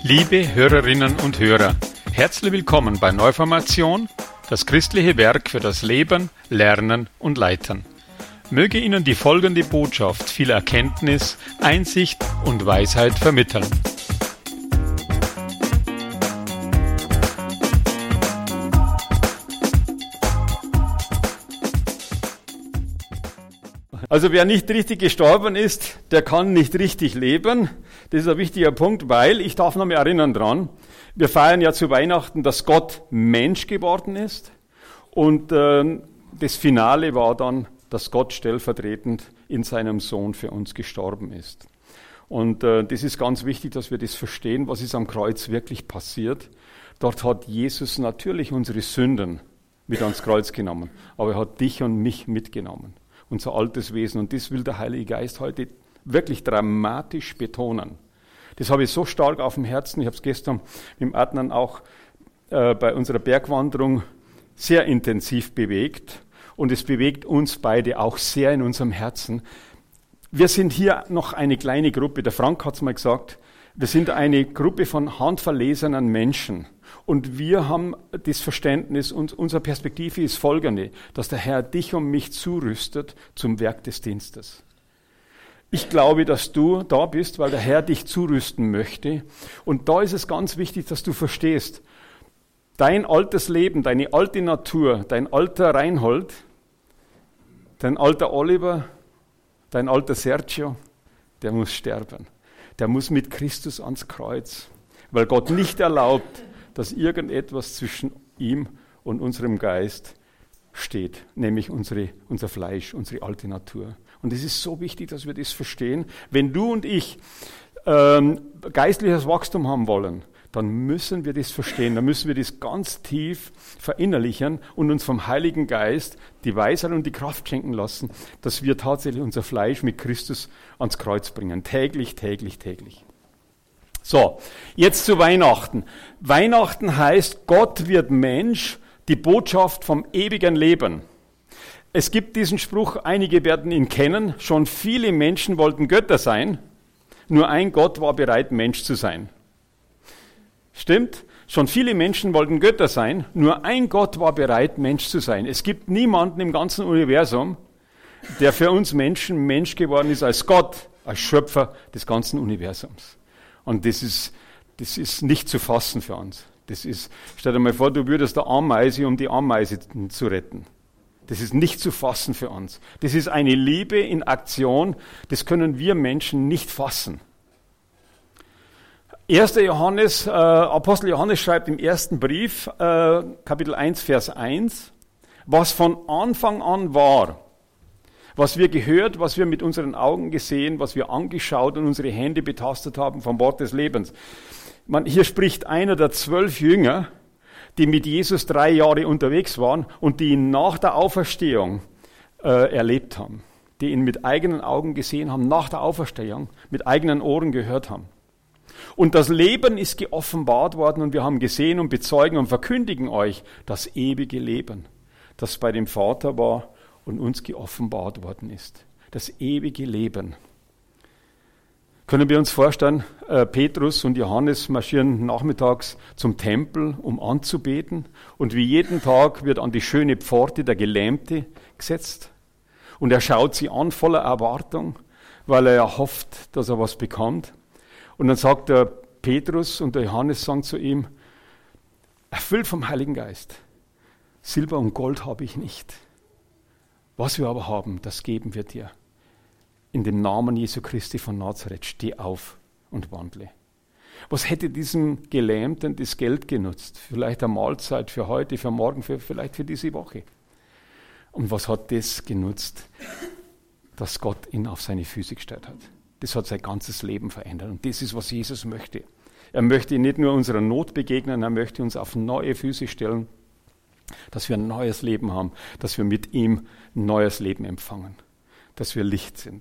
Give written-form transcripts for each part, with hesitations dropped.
Liebe Hörerinnen und Hörer, herzlich willkommen bei Neuformation, das christliche Werk für das Leben, Lernen und Leitern. Möge Ihnen die folgende Botschaft viel Erkenntnis, Einsicht und Weisheit vermitteln. Also wer nicht richtig gestorben ist, der kann nicht richtig leben. Das ist ein wichtiger Punkt, weil, ich darf noch mal erinnern dran, wir feiern ja zu Weihnachten, dass Gott Mensch geworden ist. Und das Finale war dann, dass Gott stellvertretend in seinem Sohn für uns gestorben ist. Und das ist ganz wichtig, dass wir das verstehen, was ist am Kreuz wirklich passiert. Dort hat Jesus natürlich unsere Sünden mit ans Kreuz genommen, aber er hat dich und mich mitgenommen. Unser altes Wesen. Und das will der Heilige Geist heute wirklich dramatisch betonen. Das habe ich so stark auf dem Herzen. Ich habe es gestern mit dem Adnan auch bei unserer Bergwanderung sehr intensiv bewegt. Und es bewegt uns beide auch sehr in unserem Herzen. Wir sind hier noch eine kleine Gruppe. Der Frank hat es mal gesagt. Wir sind eine Gruppe von handverlesenen Menschen. Und wir haben das Verständnis, und unsere Perspektive ist folgende, dass der Herr dich und mich zurüstet zum Werk des Dienstes. Ich glaube, dass du da bist, weil der Herr dich zurüsten möchte. Und da ist es ganz wichtig, dass du verstehst, dein altes Leben, deine alte Natur, dein alter Reinhold, dein alter Oliver, dein alter Sergio, der muss sterben. Der muss mit Christus ans Kreuz, weil Gott nicht erlaubt, dass irgendetwas zwischen ihm und unserem Geist steht, nämlich unser Fleisch, unsere alte Natur. Und es ist so wichtig, dass wir das verstehen. Wenn du und ich geistliches Wachstum haben wollen, dann müssen wir das verstehen, dann müssen wir das ganz tief verinnerlichen und uns vom Heiligen Geist die Weisheit und die Kraft schenken lassen, dass wir tatsächlich unser Fleisch mit Christus ans Kreuz bringen. Täglich, täglich, täglich. So, jetzt zu Weihnachten. Weihnachten heißt, Gott wird Mensch, die Botschaft vom ewigen Leben. Es gibt diesen Spruch, einige werden ihn kennen, schon viele Menschen wollten Götter sein, nur ein Gott war bereit, Mensch zu sein. Stimmt? Schon viele Menschen wollten Götter sein, nur ein Gott war bereit, Mensch zu sein. Es gibt niemanden im ganzen Universum, der für uns Menschen Mensch geworden ist als Gott, als Schöpfer des ganzen Universums. Und das ist nicht zu fassen für uns. Stell dir mal vor, du würdest eine Ameise, um die Ameise zu retten. Das ist nicht zu fassen für uns. Das ist eine Liebe in Aktion, das können wir Menschen nicht fassen. 1. Johannes, Apostel Johannes schreibt im ersten Brief, Kapitel 1, Vers 1, was von Anfang an war, was wir gehört, was wir mit unseren Augen gesehen, was wir angeschaut und unsere Hände betastet haben vom Wort des Lebens. Hier spricht einer der 12 Jünger, die mit Jesus 3 Jahre unterwegs waren und die ihn nach der Auferstehung erlebt haben, die ihn mit eigenen Augen gesehen haben, nach der Auferstehung, mit eigenen Ohren gehört haben. Und das Leben ist geoffenbart worden und wir haben gesehen und bezeugen und verkündigen euch das ewige Leben, das bei dem Vater war und uns geoffenbart worden ist. Das ewige Leben. Können wir uns vorstellen, Petrus und Johannes marschieren nachmittags zum Tempel, um anzubeten. Und wie jeden Tag wird an die schöne Pforte der Gelähmte gesetzt. Und er schaut sie an voller Erwartung, weil er ja hofft, dass er was bekommt. Und dann sagt der Petrus und der Johannes sagen zu ihm, erfüllt vom Heiligen Geist, Silber und Gold habe ich nicht. Was wir aber haben, das geben wir dir. In dem Namen Jesu Christi von Nazareth, steh auf und wandle. Was hätte diesem Gelähmten das Geld genutzt? Vielleicht eine Mahlzeit für heute, für morgen, vielleicht für diese Woche. Und was hat das genutzt? Dass Gott ihn auf seine Füße gestellt hat. Das hat sein ganzes Leben verändert. Und das ist, was Jesus möchte. Er möchte nicht nur unserer Not begegnen, er möchte uns auf neue Füße stellen, dass wir ein neues Leben haben, dass wir mit ihm ein neues Leben empfangen, dass wir Licht sind.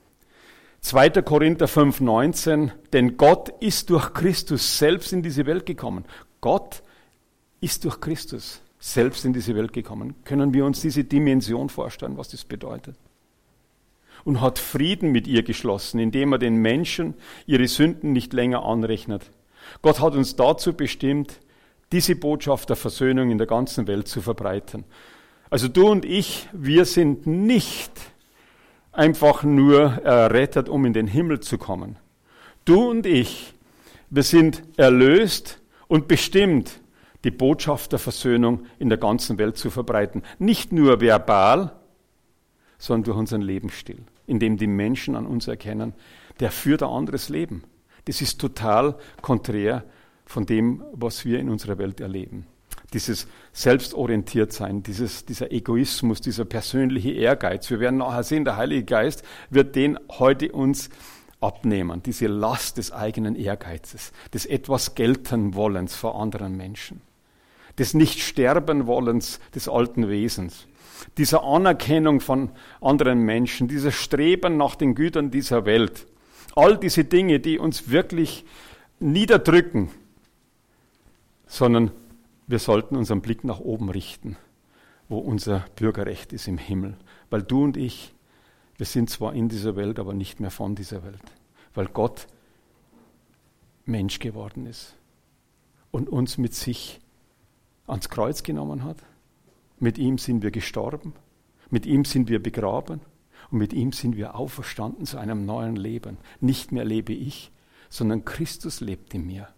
2. Korinther 5,19, denn Gott ist durch Christus selbst in diese Welt gekommen. Gott ist durch Christus selbst in diese Welt gekommen. Können wir uns diese Dimension vorstellen, was das bedeutet? Und hat Frieden mit ihr geschlossen, indem er den Menschen ihre Sünden nicht länger anrechnet. Gott hat uns dazu bestimmt, diese Botschaft der Versöhnung in der ganzen Welt zu verbreiten. Also du und ich, wir sind nicht einfach nur errettet, um in den Himmel zu kommen. Du und ich, wir sind erlöst und bestimmt, die Botschaft der Versöhnung in der ganzen Welt zu verbreiten. Nicht nur verbal, sondern durch unseren Lebensstil, in dem die Menschen an uns erkennen, der führt ein anderes Leben. Das ist total konträr von dem, was wir in unserer Welt erleben. Dieses Selbstorientiertsein, dieser Egoismus, dieser persönliche Ehrgeiz. Wir werden nachher sehen, der Heilige Geist wird den heute uns abnehmen, diese Last des eigenen Ehrgeizes, des etwas gelten Wollens vor anderen Menschen, des Nicht-Sterben-Wollens des alten Wesens, dieser Anerkennung von anderen Menschen, dieses Streben nach den Gütern dieser Welt. All diese Dinge, die uns wirklich niederdrücken, sondern wir sollten unseren Blick nach oben richten, wo unser Bürgerrecht ist im Himmel. Weil du und ich, wir sind zwar in dieser Welt, aber nicht mehr von dieser Welt. Weil Gott Mensch geworden ist und uns mit sich ans Kreuz genommen hat. Mit ihm sind wir gestorben, mit ihm sind wir begraben und mit ihm sind wir auferstanden zu einem neuen Leben. Nicht mehr lebe ich, sondern Christus lebt in mir.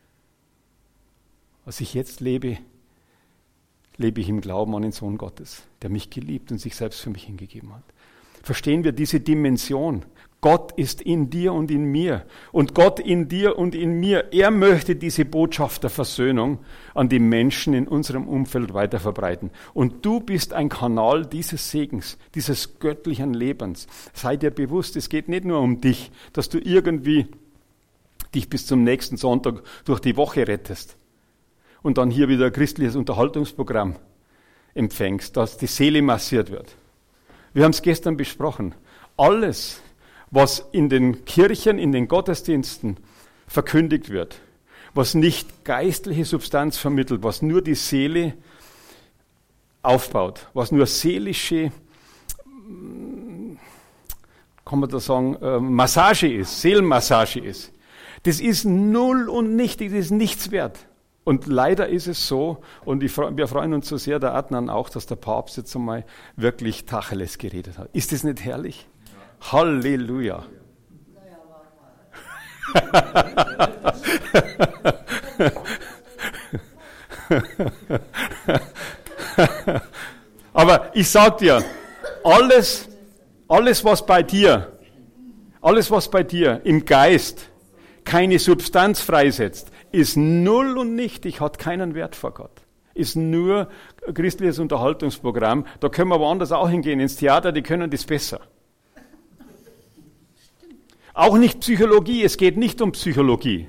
Was ich jetzt lebe, lebe ich im Glauben an den Sohn Gottes, der mich geliebt und sich selbst für mich hingegeben hat. Verstehen wir diese Dimension? Gott ist in dir und in mir. Und Gott in dir und in mir, er möchte diese Botschaft der Versöhnung an die Menschen in unserem Umfeld weiter verbreiten. Und du bist ein Kanal dieses Segens, dieses göttlichen Lebens. Sei dir bewusst, es geht nicht nur um dich, dass du irgendwie dich bis zum nächsten Sonntag durch die Woche rettest und dann hier wieder ein christliches Unterhaltungsprogramm empfängst, dass die Seele massiert wird. Wir haben es gestern besprochen. Alles, was in den Kirchen, in den Gottesdiensten verkündigt wird, was nicht geistliche Substanz vermittelt, was nur die Seele aufbaut, was nur seelische, kann man da sagen, Massage ist, Seelenmassage ist, das ist null und nichtig, das ist nichts wert. Und leider ist es so, und wir freuen uns so sehr, der Adnan auch, dass der Papst jetzt einmal wirklich Tacheles geredet hat. Ist das nicht herrlich? Ja. Halleluja. Aber ich sag dir, alles, was bei dir im Geist keine Substanz freisetzt, ist null und nichtig, hat keinen Wert vor Gott. Ist nur ein christliches Unterhaltungsprogramm. Da können wir woanders auch hingehen, ins Theater, die können das besser. Auch nicht Psychologie, es geht nicht um Psychologie.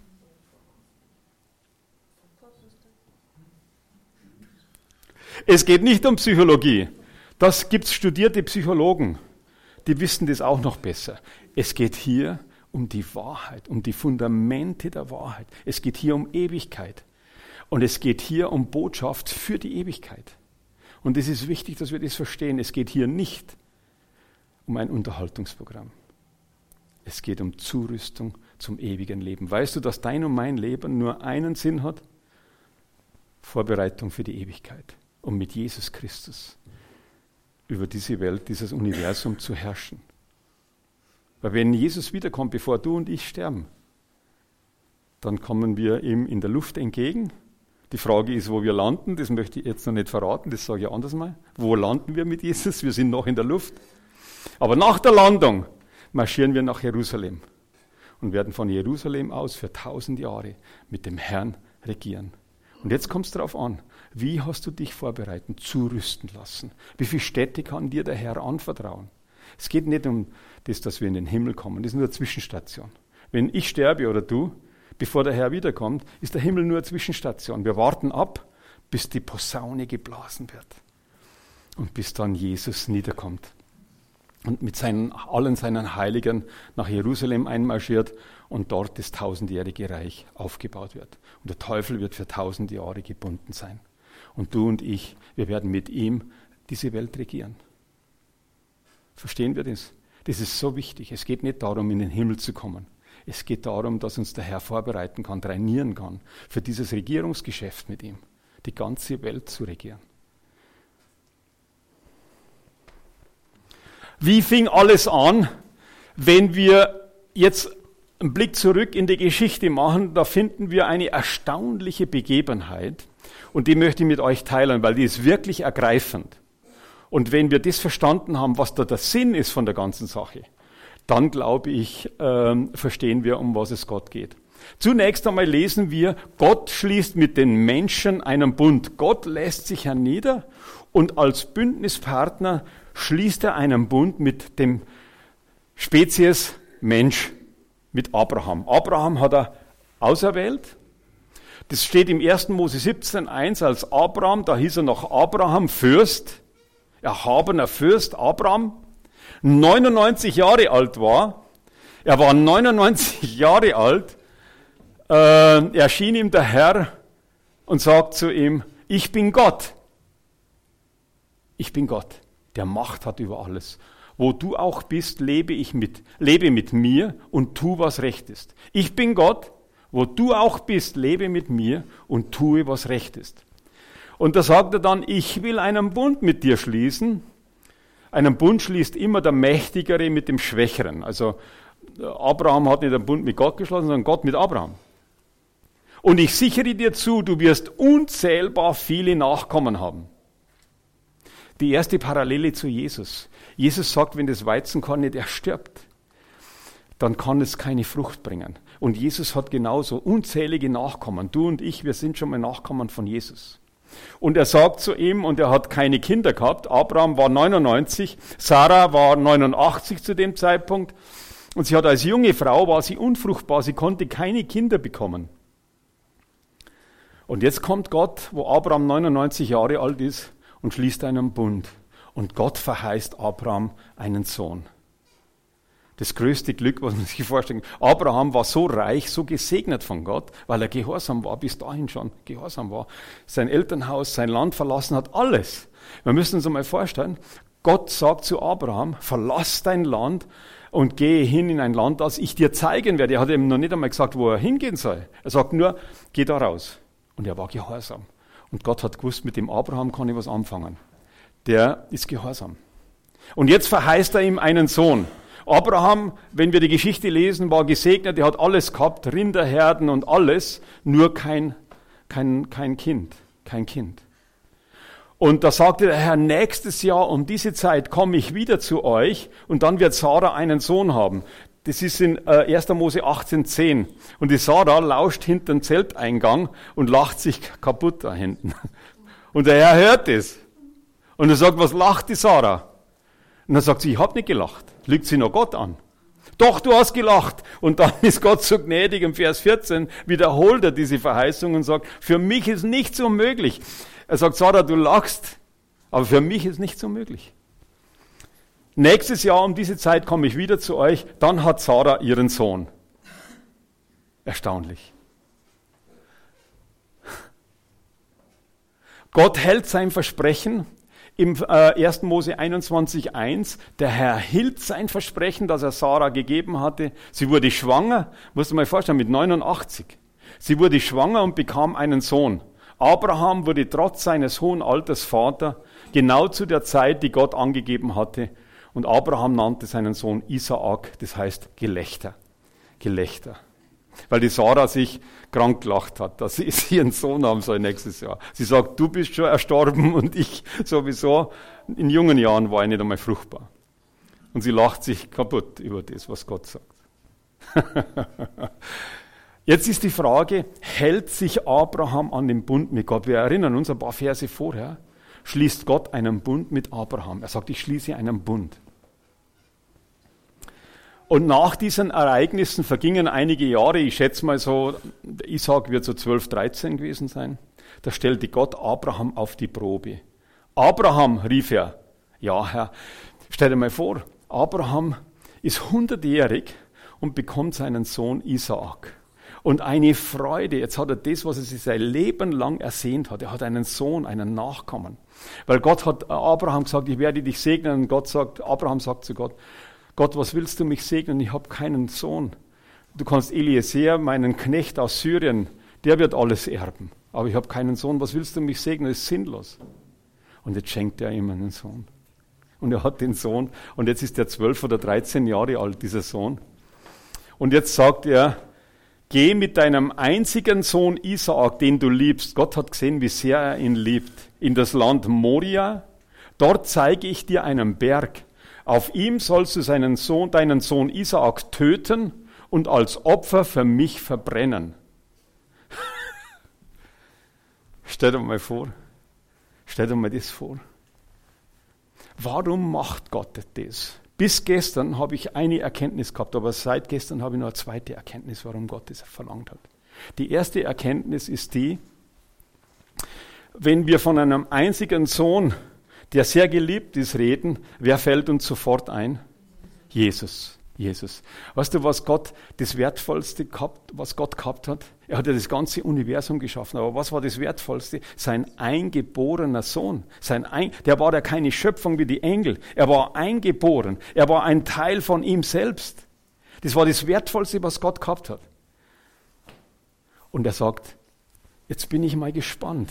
Es geht nicht um Psychologie. Das gibt's studierte Psychologen, die wissen das auch noch besser. Es geht hier um die Wahrheit, um die Fundamente der Wahrheit. Es geht hier um Ewigkeit. Und es geht hier um Botschaft für die Ewigkeit. Und es ist wichtig, dass wir das verstehen. Es geht hier nicht um ein Unterhaltungsprogramm. Es geht um Zurüstung zum ewigen Leben. Weißt du, dass dein und mein Leben nur einen Sinn hat? Vorbereitung für die Ewigkeit. Um mit Jesus Christus über diese Welt, dieses Universum zu herrschen. Weil wenn Jesus wiederkommt, bevor du und ich sterben, dann kommen wir ihm in der Luft entgegen. Die Frage ist, wo wir landen, das möchte ich jetzt noch nicht verraten, das sage ich anders mal. Wo landen wir mit Jesus? Wir sind noch in der Luft. Aber nach der Landung marschieren wir nach Jerusalem und werden von Jerusalem aus für 1000 Jahre mit dem Herrn regieren. Und jetzt kommt es darauf an, wie hast du dich vorbereitet, zurüsten lassen? Wie viele Städte kann dir der Herr anvertrauen? Es geht nicht um das, dass wir in den Himmel kommen, das ist nur eine Zwischenstation. Wenn ich sterbe oder du, bevor der Herr wiederkommt, ist der Himmel nur eine Zwischenstation. Wir warten ab, bis die Posaune geblasen wird und bis dann Jesus niederkommt und mit allen seinen Heiligen nach Jerusalem einmarschiert und dort das 1000-jährige Reich aufgebaut wird. Und der Teufel wird für 1000 Jahre gebunden sein. Und du und ich, wir werden mit ihm diese Welt regieren. Verstehen wir das? Das ist so wichtig. Es geht nicht darum, in den Himmel zu kommen. Es geht darum, dass uns der Herr vorbereiten kann, trainieren kann, für dieses Regierungsgeschäft mit ihm, die ganze Welt zu regieren. Wie fing alles an, wenn wir jetzt einen Blick zurück in die Geschichte machen? Da finden wir eine erstaunliche Begebenheit und die möchte ich mit euch teilen, weil die ist wirklich ergreifend. Und wenn wir das verstanden haben, was da der Sinn ist von der ganzen Sache, dann glaube ich, verstehen wir, um was es Gott geht. Zunächst einmal lesen wir, Gott schließt mit den Menschen einen Bund. Gott lässt sich hernieder und als Bündnispartner schließt er einen Bund mit dem Spezies Mensch, mit Abraham. Abraham hat er auserwählt. Das steht im 1. Mose 17,1 als Abraham, da hieß er noch Abraham, Fürst, erhabener Fürst, Abraham, 99 Jahre alt war. Er war 99 Jahre alt, erschien ihm der Herr und sagt zu ihm, ich bin Gott. Ich bin Gott, der Macht hat über alles. Wo du auch bist, lebe mit mir und tu, was recht ist. Ich bin Gott, wo du auch bist, lebe mit mir und tue, was recht ist. Und da sagt er dann, ich will einen Bund mit dir schließen. Einen Bund schließt immer der Mächtigere mit dem Schwächeren. Also Abraham hat nicht einen Bund mit Gott geschlossen, sondern Gott mit Abraham. Und ich sichere dir zu, du wirst unzählbar viele Nachkommen haben. Die erste Parallele zu Jesus. Jesus sagt, wenn das Weizenkorn nicht erstirbt, dann kann es keine Frucht bringen. Und Jesus hat genauso unzählige Nachkommen. Du und ich, wir sind schon mal Nachkommen von Jesus. Und er sagt zu ihm, und er hat keine Kinder gehabt, Abraham war 99, Sarah war 89 zu dem Zeitpunkt, und sie hat als junge Frau, war sie unfruchtbar, sie konnte keine Kinder bekommen. Und jetzt kommt Gott, wo Abraham 99 Jahre alt ist, und schließt einen Bund. Und Gott verheißt Abraham einen Sohn. Das größte Glück, was man sich vorstellen kann. Abraham war so reich, so gesegnet von Gott, weil er gehorsam war, bis dahin schon gehorsam war. Sein Elternhaus, sein Land verlassen hat, alles. Wir müssen uns einmal vorstellen, Gott sagt zu Abraham, verlass dein Land und gehe hin in ein Land, das ich dir zeigen werde. Er hat ihm noch nicht einmal gesagt, wo er hingehen soll. Er sagt nur, geh da raus. Und er war gehorsam. Und Gott hat gewusst, mit dem Abraham kann ich was anfangen. Der ist gehorsam. Und jetzt verheißt er ihm einen Sohn. Abraham, wenn wir die Geschichte lesen, war gesegnet, er hat alles gehabt, Rinderherden und alles, nur kein Kind. Und da sagte der Herr, nächstes Jahr um diese Zeit komme ich wieder zu euch und dann wird Sarah einen Sohn haben. Das ist in 1. Mose 18,10. Und die Sarah lauscht hinter dem Zelteingang und lacht sich kaputt da hinten. Und der Herr hört es. Und er sagt, was lacht die Sarah? Und dann sagt sie, ich habe nicht gelacht. Lügt sie noch Gott an? Doch, du hast gelacht. Und dann ist Gott so gnädig, im Vers 14 wiederholt er diese Verheißung und sagt, für mich ist nichts unmöglich. Er sagt, Sarah, du lachst, aber für mich ist nichts unmöglich. Nächstes Jahr um diese Zeit komme ich wieder zu euch, dann hat Sarah ihren Sohn. Erstaunlich. Gott hält sein Versprechen. Im 1. Mose 21,1, der Herr hielt sein Versprechen, das er Sarah gegeben hatte. Sie wurde schwanger, musst du mal vorstellen, mit 89. Sie wurde schwanger und bekam einen Sohn. Abraham wurde trotz seines hohen Alters Vater, genau zu der Zeit, die Gott angegeben hatte. Und Abraham nannte seinen Sohn Isaak, das heißt Gelächter. Gelächter. Weil die Sarah sich krank gelacht hat, dass sie einen Sohn haben soll nächstes Jahr. Sie sagt, du bist schon erstorben und ich sowieso. In jungen Jahren war ich nicht einmal fruchtbar. Und sie lacht sich kaputt über das, was Gott sagt. Jetzt ist die Frage, hält sich Abraham an den Bund mit Gott? Wir erinnern uns ein paar Verse vorher. Schließt Gott einen Bund mit Abraham. Er sagt, ich schließe einen Bund. Und nach diesen Ereignissen vergingen einige Jahre, ich schätze mal so, Isaac wird so 12, 13 gewesen sein. Da stellte Gott Abraham auf die Probe. Abraham, rief er. Ja, Herr, stell dir mal vor, Abraham ist 100-jährig und bekommt seinen Sohn Isaak. Und eine Freude, jetzt hat er das, was er sich sein Leben lang ersehnt hat. Er hat einen Sohn, einen Nachkommen. Weil Gott hat Abraham gesagt, ich werde dich segnen. Und Abraham sagt zu Gott, Gott, was willst du mich segnen? Ich habe keinen Sohn. du kannst Eliezer, meinen Knecht aus Syrien, der wird alles erben. Aber ich habe keinen Sohn, was willst du mich segnen? Das ist sinnlos. Und jetzt schenkt er ihm einen Sohn. Und er hat den Sohn, und jetzt ist er 12 oder 13 Jahre alt, dieser Sohn. Und jetzt sagt er, geh mit deinem einzigen Sohn Isaak, den du liebst. Gott hat gesehen, wie sehr er ihn liebt. In das Land Moria. Dort zeige ich dir einen Berg. Auf ihm sollst du deinen Sohn Isaak töten und als Opfer für mich verbrennen. Stell dir mal das vor. Warum macht Gott das? Bis gestern habe ich eine Erkenntnis gehabt, aber seit gestern habe ich noch eine zweite Erkenntnis, warum Gott das verlangt hat. Die erste Erkenntnis ist die, wenn wir von einem einzigen Sohn, der sehr geliebt ist, reden, wer fällt uns sofort ein? Jesus. Weißt du, was Gott, das Wertvollste gehabt, was Gott gehabt hat? Er hat ja das ganze Universum geschaffen, aber was war das Wertvollste? Sein eingeborener Sohn. Der war ja keine Schöpfung wie die Engel. Er war eingeboren. Er war ein Teil von ihm selbst. Das war das Wertvollste, was Gott gehabt hat. Und er sagt, jetzt bin ich mal gespannt.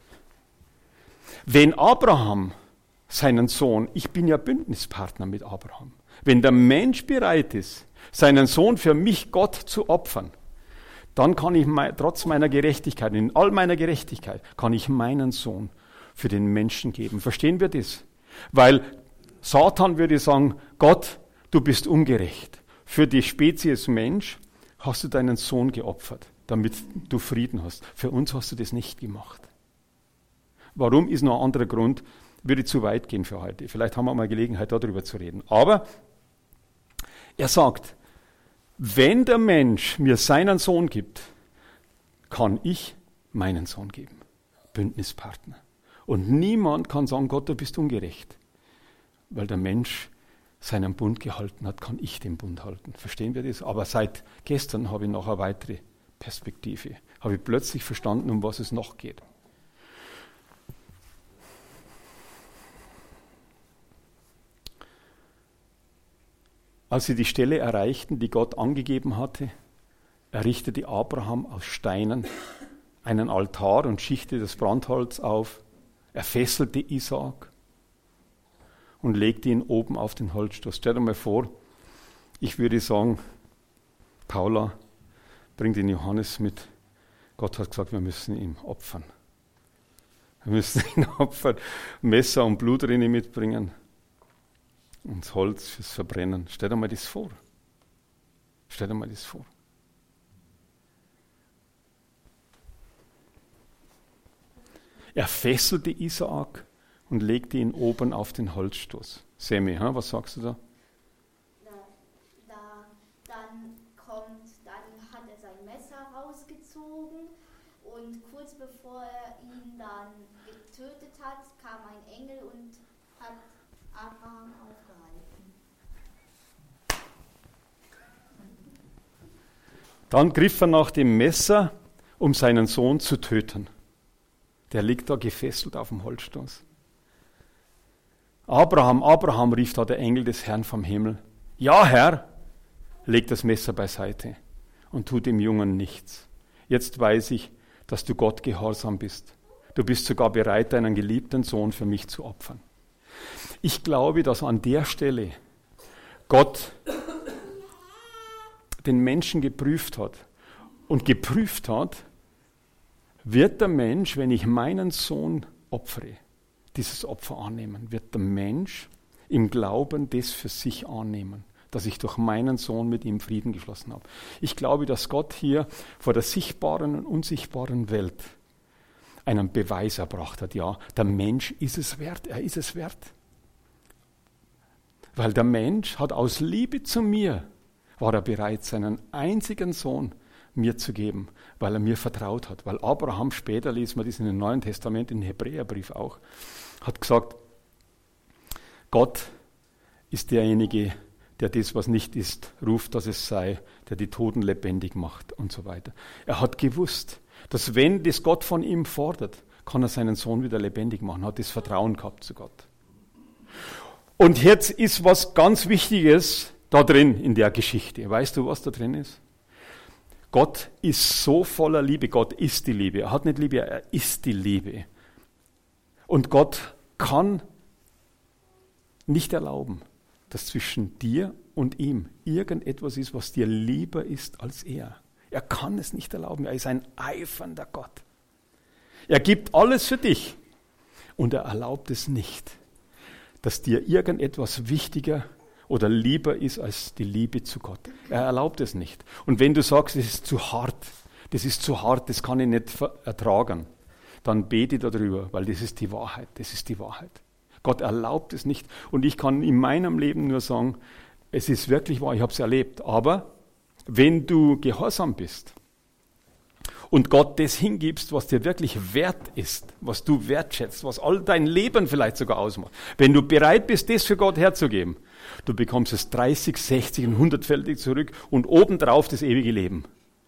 Wenn Abraham seinen Sohn, ich bin ja Bündnispartner mit Abraham, wenn der Mensch bereit ist, seinen Sohn für mich Gott zu opfern, dann kann ich trotz meiner Gerechtigkeit, in all meiner Gerechtigkeit, kann ich meinen Sohn für den Menschen geben. Verstehen wir das? Weil Satan würde sagen, Gott, du bist ungerecht. Für die Spezies Mensch hast du deinen Sohn geopfert, damit du Frieden hast. Für uns hast du das nicht gemacht. Warum ist noch ein anderer Grund, würde zu weit gehen für heute. Vielleicht haben wir mal Gelegenheit, darüber zu reden. Aber er sagt, wenn der Mensch mir seinen Sohn gibt, kann ich meinen Sohn geben. Bündnispartner. Und niemand kann sagen, Gott, du bist ungerecht. Weil der Mensch seinen Bund gehalten hat, kann ich den Bund halten. Verstehen wir das? Aber seit gestern habe ich noch eine weitere Perspektive. Habe ich plötzlich verstanden, um was es noch geht. Als sie die Stelle erreichten, die Gott angegeben hatte, errichtete Abraham aus Steinen einen Altar und schichtete das Brandholz auf. Er fesselte Isaak und legte ihn oben auf den Holzstoß. Stell dir mal vor, ich würde sagen, Paula, bring den Johannes mit. Gott hat gesagt, wir müssen ihn opfern. Wir müssen ihn opfern, Messer und Blutrinne mitbringen. Und das Holz fürs Verbrennen. Stell dir mal das vor. Er fesselte Isaak und legte ihn oben auf den Holzstoß. Semi, was sagst du da? Dann hat er sein Messer rausgezogen und kurz bevor er ihn dann getötet hat, kam ein Engel und hat Abraham aufgehalten. Dann griff er nach dem Messer, um seinen Sohn zu töten. Der liegt da gefesselt auf dem Holzstoß. Abraham, Abraham, rief da der Engel des Herrn vom Himmel. Ja, Herr, leg das Messer beiseite und tu dem Jungen nichts. Jetzt weiß ich, dass du Gott gehorsam bist. Du bist sogar bereit, deinen geliebten Sohn für mich zu opfern. Ich glaube, dass an der Stelle Gott den Menschen geprüft hat. Und geprüft hat, wird der Mensch, wenn ich meinen Sohn opfere, dieses Opfer annehmen? Wird der Mensch im Glauben das für sich annehmen, dass ich durch meinen Sohn mit ihm Frieden geschlossen habe? Ich glaube, dass Gott hier vor der sichtbaren und unsichtbaren Welt einen Beweis erbracht hat. Ja, der Mensch ist es wert, er ist es wert. Weil der Mensch hat aus Liebe zu mir, war er bereit, seinen einzigen Sohn mir zu geben, weil er mir vertraut hat. Weil Abraham, später lesen wir das in dem Neuen Testament, in den Hebräerbrief auch, hat gesagt, Gott ist derjenige, der das, was nicht ist, ruft, dass es sei, der die Toten lebendig macht und so weiter. Er hat gewusst, dass wenn das Gott von ihm fordert, kann er seinen Sohn wieder lebendig machen, hat das Vertrauen gehabt zu Gott. Und jetzt ist was ganz Wichtiges da drin in der Geschichte. Weißt du, was da drin ist? Gott ist so voller Liebe. Gott ist die Liebe. Er hat nicht Liebe, er ist die Liebe. Und Gott kann nicht erlauben, dass zwischen dir und ihm irgendetwas ist, was dir lieber ist als er. Er kann es nicht erlauben. Er ist ein eifernder Gott. Er gibt alles für dich und er erlaubt es nicht, dass dir irgendetwas wichtiger oder lieber ist als die Liebe zu Gott. Er erlaubt es nicht. Und wenn du sagst, das ist zu hart, das kann ich nicht ertragen, dann bete darüber, weil das ist die Wahrheit, Gott erlaubt es nicht. Und ich kann in meinem Leben nur sagen, es ist wirklich wahr, ich habe es erlebt. Aber wenn du gehorsam bist und Gott das hingibst, was dir wirklich wert ist, was du wertschätzt, was all dein Leben vielleicht sogar ausmacht, wenn du bereit bist, das für Gott herzugeben, du bekommst es 30, 60 und 100-fältig zurück und obendrauf das ewige Leben.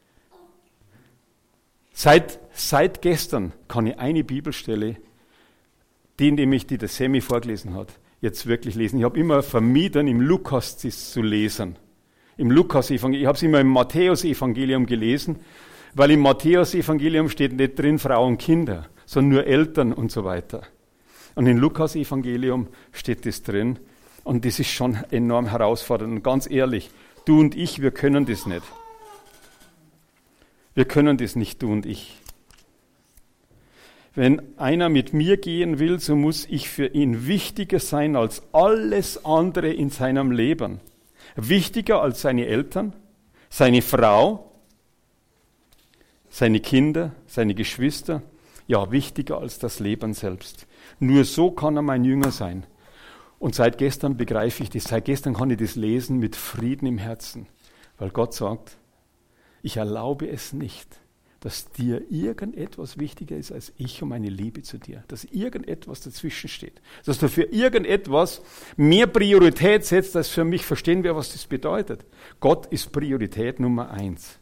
Seit gestern kann ich eine Bibelstelle, die der Semi vorgelesen hat, jetzt wirklich lesen. Ich habe immer vermieden, im Lukas das zu lesen. Im Lukas-Evangelium. Ich habe es immer im Matthäus-Evangelium gelesen, weil im Matthäus-Evangelium steht nicht drin Frau und Kinder, sondern nur Eltern und so weiter. Und im Lukas-Evangelium steht das drin. Und das ist schon enorm herausfordernd. Und ganz ehrlich, du und ich, wir können das nicht. Wir können das nicht, du und ich. Wenn einer mit mir gehen will, so muss ich für ihn wichtiger sein als alles andere in seinem Leben. Wichtiger als seine Eltern, seine Frau, seine Kinder, seine Geschwister. Ja, wichtiger als das Leben selbst. Nur so kann er mein Jünger sein. Und seit gestern begreife ich das. Seit gestern kann ich das lesen mit Frieden im Herzen. Weil Gott sagt, ich erlaube es nicht, dass dir irgendetwas wichtiger ist als ich und meine Liebe zu dir. Dass irgendetwas dazwischen steht. Dass du für irgendetwas mehr Priorität setzt, als für mich. Verstehen wir, was das bedeutet. Gott ist Priorität Nummer 1.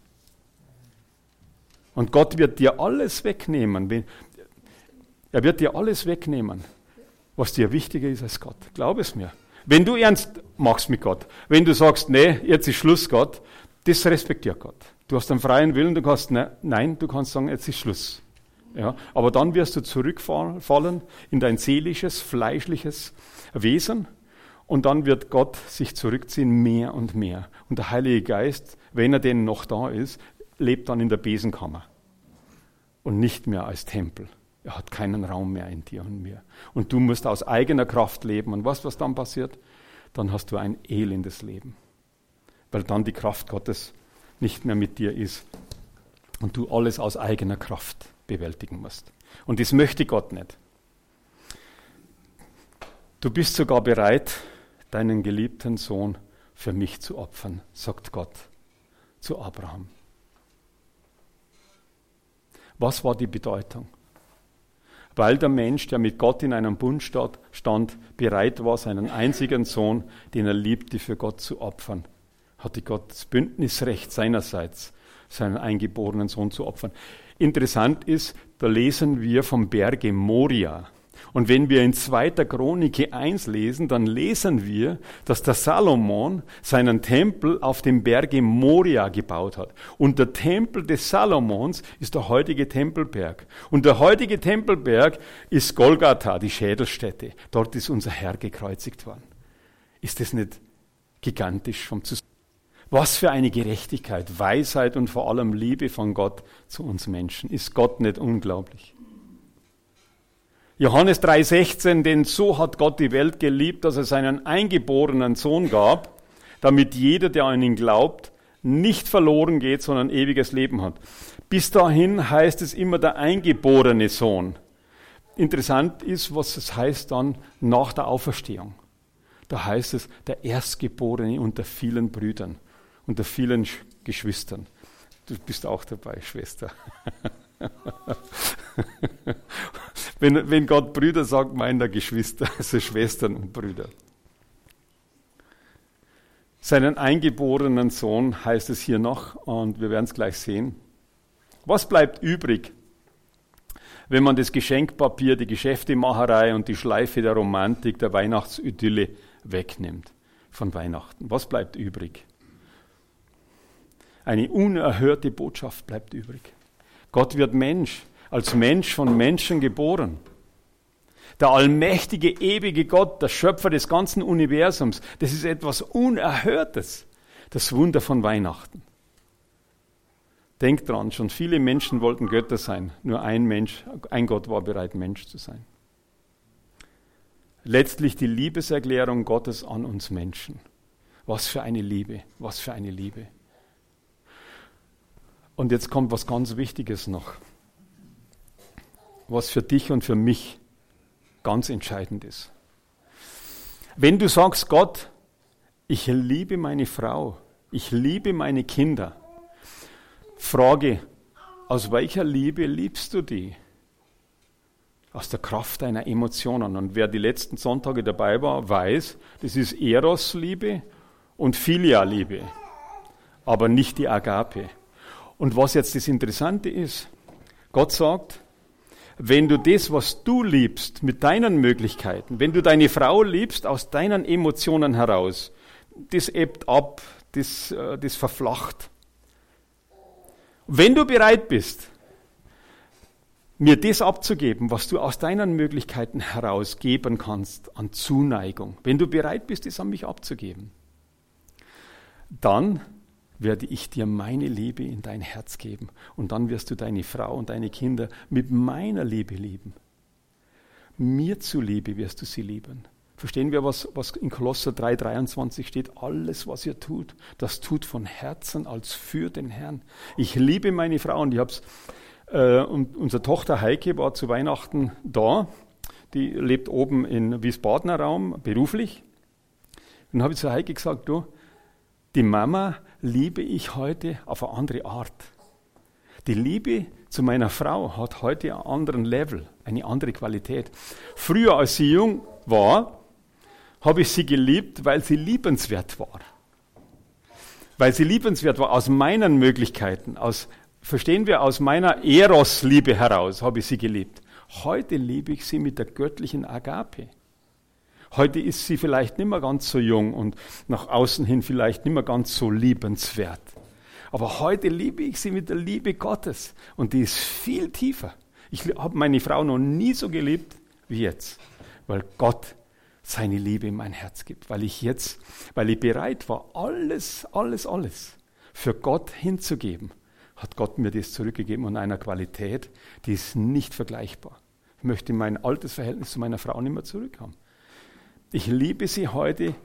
Und Gott wird dir alles wegnehmen. Er wird dir alles wegnehmen, was dir wichtiger ist als Gott. Glaub es mir. Wenn du ernst machst mit Gott, wenn du sagst, nee, jetzt ist Schluss, Gott, das respektiert Gott. Du hast einen freien Willen, du kannst, nein, du kannst sagen, jetzt ist Schluss. Ja, aber dann wirst du zurückfallen in dein seelisches, fleischliches Wesen und dann wird Gott sich zurückziehen mehr und mehr. Und der Heilige Geist, wenn er denn noch da ist, lebt dann in der Besenkammer und nicht mehr als Tempel. Er hat keinen Raum mehr in dir und mir. Und du musst aus eigener Kraft leben. Und was dann passiert? Dann hast du ein elendes Leben. Weil dann die Kraft Gottes nicht mehr mit dir ist und du alles aus eigener Kraft bewältigen musst. Und das möchte Gott nicht. Du bist sogar bereit, deinen geliebten Sohn für mich zu opfern, sagt Gott zu Abraham. Was war die Bedeutung? Weil der Mensch, der mit Gott in einem Bund stand, bereit war, seinen einzigen Sohn, den er liebte, für Gott zu opfern, hatte Gott das Bündnisrecht seinerseits, seinen eingeborenen Sohn zu opfern. Interessant ist, da lesen wir vom Berge Moria. Und wenn wir in 2. Chronik 1 lesen, dann lesen wir, dass der Salomon seinen Tempel auf dem Berge Moria gebaut hat. Und der Tempel des Salomons ist der heutige Tempelberg. Und der heutige Tempelberg ist Golgatha, die Schädelstätte. Dort ist unser Herr gekreuzigt worden. Ist das nicht gigantisch vom Zusammenhang? Was für eine Gerechtigkeit, Weisheit und vor allem Liebe von Gott zu uns Menschen. Ist Gott nicht unglaublich? Johannes 3,16, denn so hat Gott die Welt geliebt, dass er seinen eingeborenen Sohn gab, damit jeder, der an ihn glaubt, nicht verloren geht, sondern ewiges Leben hat. Bis dahin heißt es immer der eingeborene Sohn. Interessant ist, was es heißt dann nach der Auferstehung. Da heißt es der Erstgeborene unter vielen Brüdern, unter vielen Geschwistern. Du bist auch dabei, Schwester. Wenn Gott Brüder sagt, meint er Geschwister, also Schwestern und Brüder. Seinen eingeborenen Sohn heißt es hier noch, und wir werden es gleich sehen. Was bleibt übrig, wenn man das Geschenkpapier, die Geschäftemacherei und die Schleife der Romantik, der Weihnachtsidylle wegnimmt von Weihnachten? Was bleibt übrig? Eine unerhörte Botschaft bleibt übrig. Gott wird Mensch, als Mensch von Menschen geboren. Der allmächtige, ewige Gott, der Schöpfer des ganzen Universums, das ist etwas Unerhörtes, das Wunder von Weihnachten. Denkt dran, schon viele Menschen wollten Götter sein, nur ein Gott war bereit, Mensch zu sein. Letztlich die Liebeserklärung Gottes an uns Menschen. Was für eine Liebe, was für eine Liebe. Und jetzt kommt was ganz Wichtiges noch, was für dich und für mich ganz entscheidend ist. Wenn du sagst, Gott, ich liebe meine Frau, ich liebe meine Kinder, Frage, aus welcher Liebe liebst du die? Aus der Kraft deiner Emotionen. Und wer die letzten Sonntage dabei war, weiß, das ist Eros-Liebe und Philia-Liebe, aber nicht die Agape. Und was jetzt das Interessante ist, Gott sagt, wenn du das, was du liebst, mit deinen Möglichkeiten, wenn du deine Frau liebst, aus deinen Emotionen heraus, das ebbt ab, das verflacht. Wenn du bereit bist, mir das abzugeben, was du aus deinen Möglichkeiten heraus geben kannst an Zuneigung, wenn du bereit bist, das an mich abzugeben, dann werde ich dir meine Liebe in dein Herz geben und dann wirst du deine Frau und deine Kinder mit meiner Liebe lieben. Mir zuliebe wirst du sie lieben. Verstehen wir, was in Kolosser 3,23 steht? Alles, was ihr tut, das tut von Herzen als für den Herrn. Ich liebe meine Frau und ich habe es, und unsere Tochter Heike war zu Weihnachten da, die lebt oben in Wiesbadener Raum, beruflich. Und dann habe ich zu Heike gesagt, du, die Mama liebe ich heute auf eine andere Art. Die Liebe zu meiner Frau hat heute einen anderen Level, eine andere Qualität. Früher, als sie jung war, habe ich sie geliebt, weil sie liebenswert war. Weil sie liebenswert war aus meinen Möglichkeiten, verstehen wir, aus meiner Eros-Liebe heraus habe ich sie geliebt. Heute liebe ich sie mit der göttlichen Agape. Heute ist sie vielleicht nicht mehr ganz so jung und nach außen hin vielleicht nicht mehr ganz so liebenswert. Aber heute liebe ich sie mit der Liebe Gottes und die ist viel tiefer. Ich habe meine Frau noch nie so geliebt wie jetzt, weil Gott seine Liebe in mein Herz gibt, weil ich bereit war, alles für Gott hinzugeben, hat Gott mir das zurückgegeben und einer Qualität, die ist nicht vergleichbar. Ich möchte mein altes Verhältnis zu meiner Frau nicht mehr zurückhaben. Ich liebe sie heute,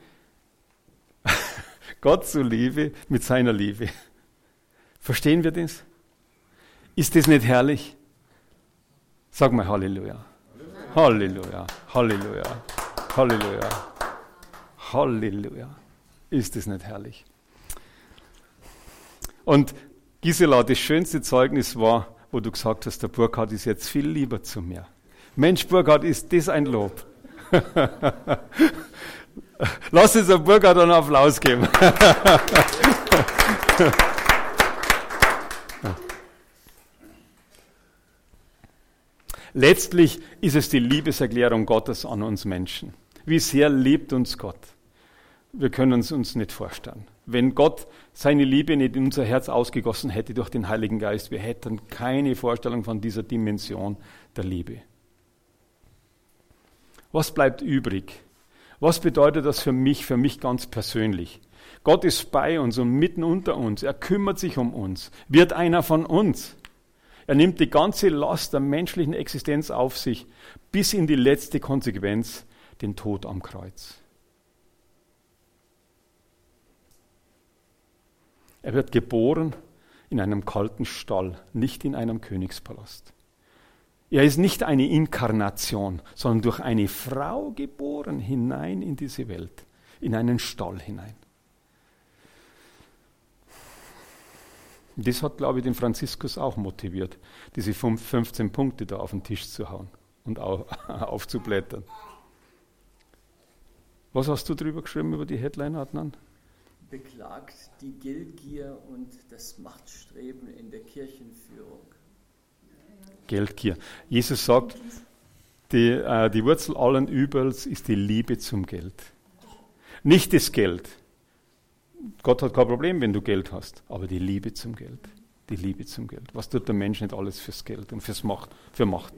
Gott zuliebe, mit seiner Liebe. Verstehen wir das? Ist das nicht herrlich? Sag mal Halleluja. Halleluja. Halleluja. Halleluja. Halleluja. Ist das nicht herrlich? Und Gisela, das schönste Zeugnis war, wo du gesagt hast, der Burkhard ist jetzt viel lieber zu mir. Mensch, Burkhard, ist das ein Lob? Lass uns dem Burkhard einen Applaus geben. Letztlich ist es die Liebeserklärung Gottes an uns Menschen. Wie sehr liebt uns Gott? Wir können es uns nicht vorstellen. Wenn Gott seine Liebe nicht in unser Herz ausgegossen hätte durch den Heiligen Geist, wir hätten keine Vorstellung von dieser Dimension der Liebe. Was bleibt übrig? Was bedeutet das für mich ganz persönlich? Gott ist bei uns und mitten unter uns. Er kümmert sich um uns, wird einer von uns. Er nimmt die ganze Last der menschlichen Existenz auf sich, bis in die letzte Konsequenz, den Tod am Kreuz. Er wird geboren in einem kalten Stall, nicht in einem Königspalast. Er ist nicht eine Inkarnation, sondern durch eine Frau geboren hinein in diese Welt, in einen Stall hinein. Das hat, glaube ich, den Franziskus auch motiviert, diese 15 Punkte da auf den Tisch zu hauen und aufzublättern. Was hast du drüber geschrieben über die Headline, Adnan? Beklagt die Geldgier und das Machtstreben in der Kirchenführung. Geldgier. Jesus sagt, die Wurzel allen Übels ist die Liebe zum Geld. Nicht das Geld. Gott hat kein Problem, wenn du Geld hast, aber die Liebe zum Geld. Die Liebe zum Geld. Was tut der Mensch nicht alles fürs Geld und für Macht?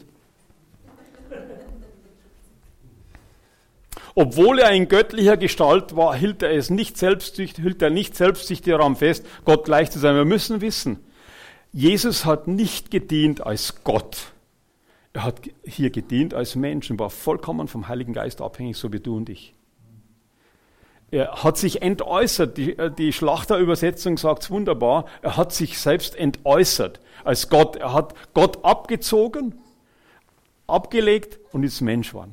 Obwohl er in göttlicher Gestalt war, hielt er nicht selbstsüchtig daran fest, Gott gleich zu sein. Wir müssen wissen, Jesus hat nicht gedient als Gott. Er hat hier gedient als Mensch und war vollkommen vom Heiligen Geist abhängig, so wie du und ich. Er hat sich entäußert. Die Schlachterübersetzung sagt es wunderbar. Er hat sich selbst entäußert als Gott. Er hat Gott abgezogen, abgelegt und ist Mensch geworden.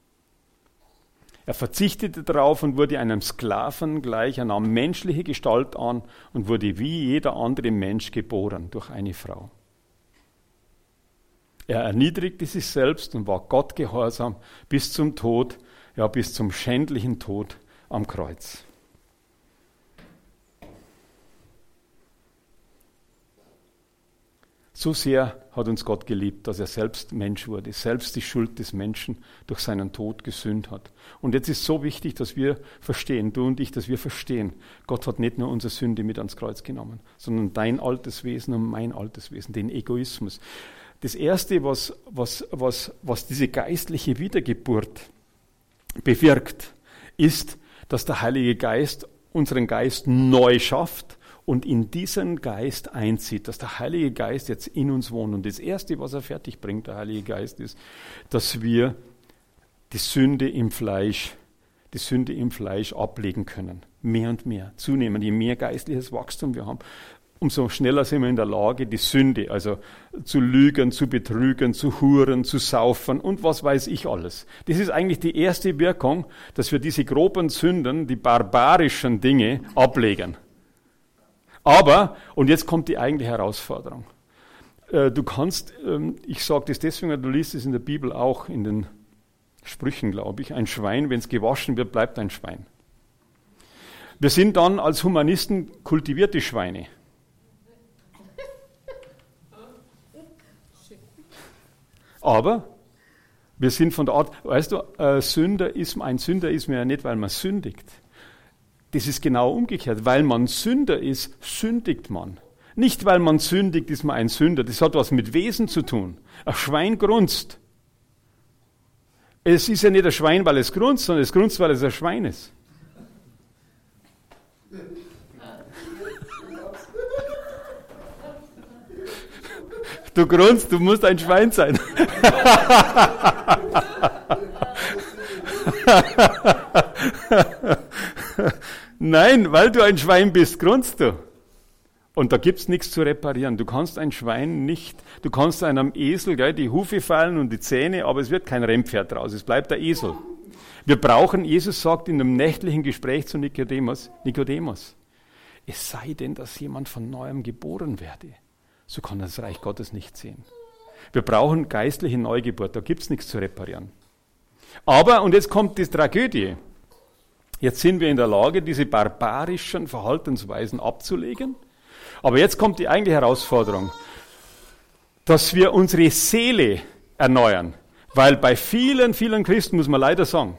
Er verzichtete darauf und wurde einem Sklaven gleich. Er nahm menschliche Gestalt an und wurde wie jeder andere Mensch geboren durch eine Frau. Er erniedrigte sich selbst und war Gott gehorsam bis zum Tod, ja bis zum schändlichen Tod am Kreuz. So sehr hat uns Gott geliebt, dass er selbst Mensch wurde, selbst die Schuld des Menschen durch seinen Tod gesühnt hat. Und jetzt ist so wichtig, dass wir verstehen, du und ich, dass wir verstehen, Gott hat nicht nur unsere Sünde mit ans Kreuz genommen, sondern dein altes Wesen und mein altes Wesen, den Egoismus. Das Erste, was diese geistliche Wiedergeburt bewirkt, ist, dass der Heilige Geist unseren Geist neu schafft und in diesen Geist einzieht, dass der Heilige Geist jetzt in uns wohnt. Und das Erste, was er fertig bringt, der Heilige Geist, ist, dass wir die Sünde im Fleisch ablegen können. Mehr und mehr, zunehmend. Je mehr geistliches Wachstum wir haben, umso schneller sind wir in der Lage, die Sünde, also zu lügen, zu betrügen, zu huren, zu saufen und was weiß ich alles. Das ist eigentlich die erste Wirkung, dass wir diese groben Sünden, die barbarischen Dinge ablegen. Aber, und jetzt kommt die eigentliche Herausforderung. Du kannst, ich sage das deswegen, du liest es in der Bibel auch, in den Sprüchen, glaube ich, ein Schwein, wenn es gewaschen wird, bleibt ein Schwein. Wir sind dann als Humanisten kultivierte Schweine. Aber wir sind von der Art, weißt du, ein Sünder ist man ja nicht, weil man sündigt. Das ist genau umgekehrt. Weil man Sünder ist, sündigt man. Nicht, weil man sündigt, ist man ein Sünder. Das hat was mit Wesen zu tun. Ein Schwein grunzt. Es ist ja nicht ein Schwein, weil es grunzt, sondern es grunzt, weil es ein Schwein ist. Du grunzt, du musst ein Schwein sein. Nein, weil du ein Schwein bist, grunzt du. Und da gibt's nichts zu reparieren. Du kannst ein Schwein nicht, du kannst einem Esel die Hufe fallen und die Zähne, aber es wird kein Rennpferd draus, es bleibt der Esel. Wir brauchen, Jesus sagt in einem nächtlichen Gespräch zu Nikodemus, es sei denn, dass jemand von Neuem geboren werde. So kann er das Reich Gottes nicht sehen. Wir brauchen geistliche Neugeburt, da gibt's nichts zu reparieren. Aber, und jetzt kommt die Tragödie, jetzt sind wir in der Lage, diese barbarischen Verhaltensweisen abzulegen. Aber jetzt kommt die eigentliche Herausforderung, dass wir unsere Seele erneuern. Weil bei vielen, vielen Christen, muss man leider sagen,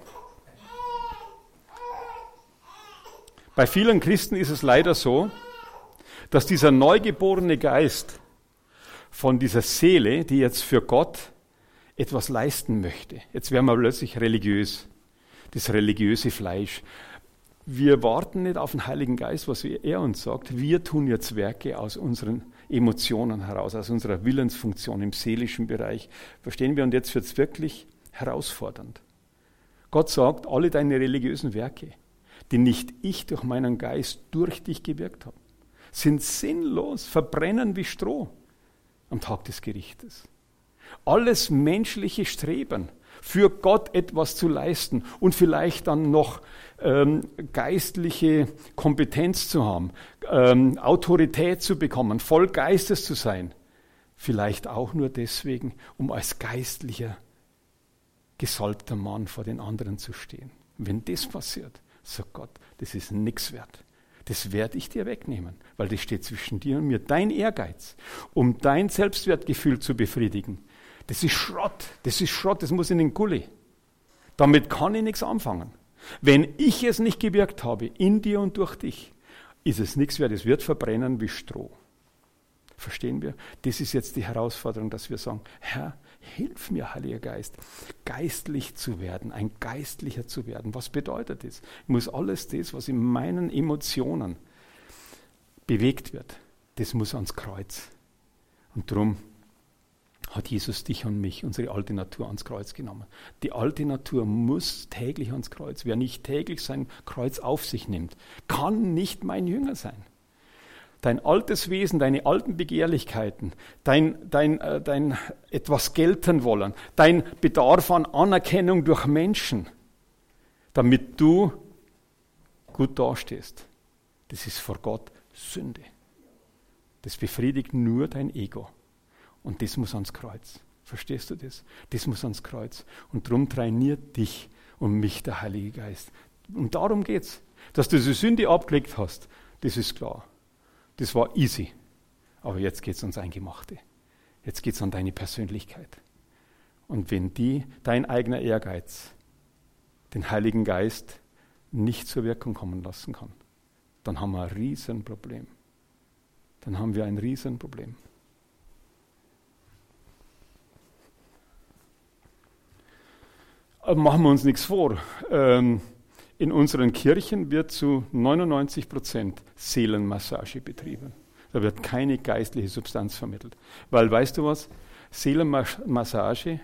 bei vielen Christen ist es leider so, dass dieser neugeborene Geist von dieser Seele, die jetzt für Gott etwas leisten möchte. Jetzt werden wir plötzlich religiös. Das religiöse Fleisch. Wir warten nicht auf den Heiligen Geist, was er uns sagt. Wir tun jetzt Werke aus unseren Emotionen heraus, aus unserer Willensfunktion im seelischen Bereich. Verstehen wir? Und jetzt wird es wirklich herausfordernd. Gott sagt, alle deine religiösen Werke, die nicht ich durch meinen Geist durch dich gewirkt habe, sind sinnlos, verbrennen wie Stroh am Tag des Gerichtes. Alles menschliche Streben, für Gott etwas zu leisten und vielleicht dann noch geistliche Kompetenz zu haben, Autorität zu bekommen, voll Geistes zu sein, vielleicht auch nur deswegen, um als geistlicher, gesalbter Mann vor den anderen zu stehen. Wenn das passiert, sagt Gott, das ist nichts wert. Das werde ich dir wegnehmen, weil das steht zwischen dir und mir. Dein Ehrgeiz, um dein Selbstwertgefühl zu befriedigen, das ist Schrott, das muss in den Gully. Damit kann ich nichts anfangen. Wenn ich es nicht gewirkt habe, in dir und durch dich, ist es nichts wert, es wird verbrennen wie Stroh. Verstehen wir? Das ist jetzt die Herausforderung, dass wir sagen, Herr, hilf mir, Heiliger Geist, geistlich zu werden, ein Geistlicher zu werden. Was bedeutet das? Ich muss alles das, was in meinen Emotionen bewegt wird, das muss ans Kreuz. Und darum hat Jesus dich und mich, unsere alte Natur, ans Kreuz genommen. Die alte Natur muss täglich ans Kreuz. Wer nicht täglich sein Kreuz auf sich nimmt, kann nicht mein Jünger sein. Dein altes Wesen, deine alten Begehrlichkeiten, dein etwas gelten wollen, dein Bedarf an Anerkennung durch Menschen, damit du gut dastehst, das ist vor Gott Sünde. Das befriedigt nur dein Ego. Und das muss ans Kreuz. Verstehst du das? Das muss ans Kreuz. Und darum trainiert dich und mich der Heilige Geist. Und darum geht's. Dass du diese Sünde abgelegt hast, das ist klar. Das war easy. Aber jetzt geht's ans Eingemachte. Jetzt geht's an deine Persönlichkeit. Und wenn dein eigener Ehrgeiz den Heiligen Geist nicht zur Wirkung kommen lassen kann, dann haben wir ein Riesenproblem. Dann haben wir ein Riesenproblem. Aber machen wir uns nichts vor. In unseren Kirchen wird zu 99% Seelenmassage betrieben. Da wird keine geistliche Substanz vermittelt. Weil, weißt du was? Seelenmassage,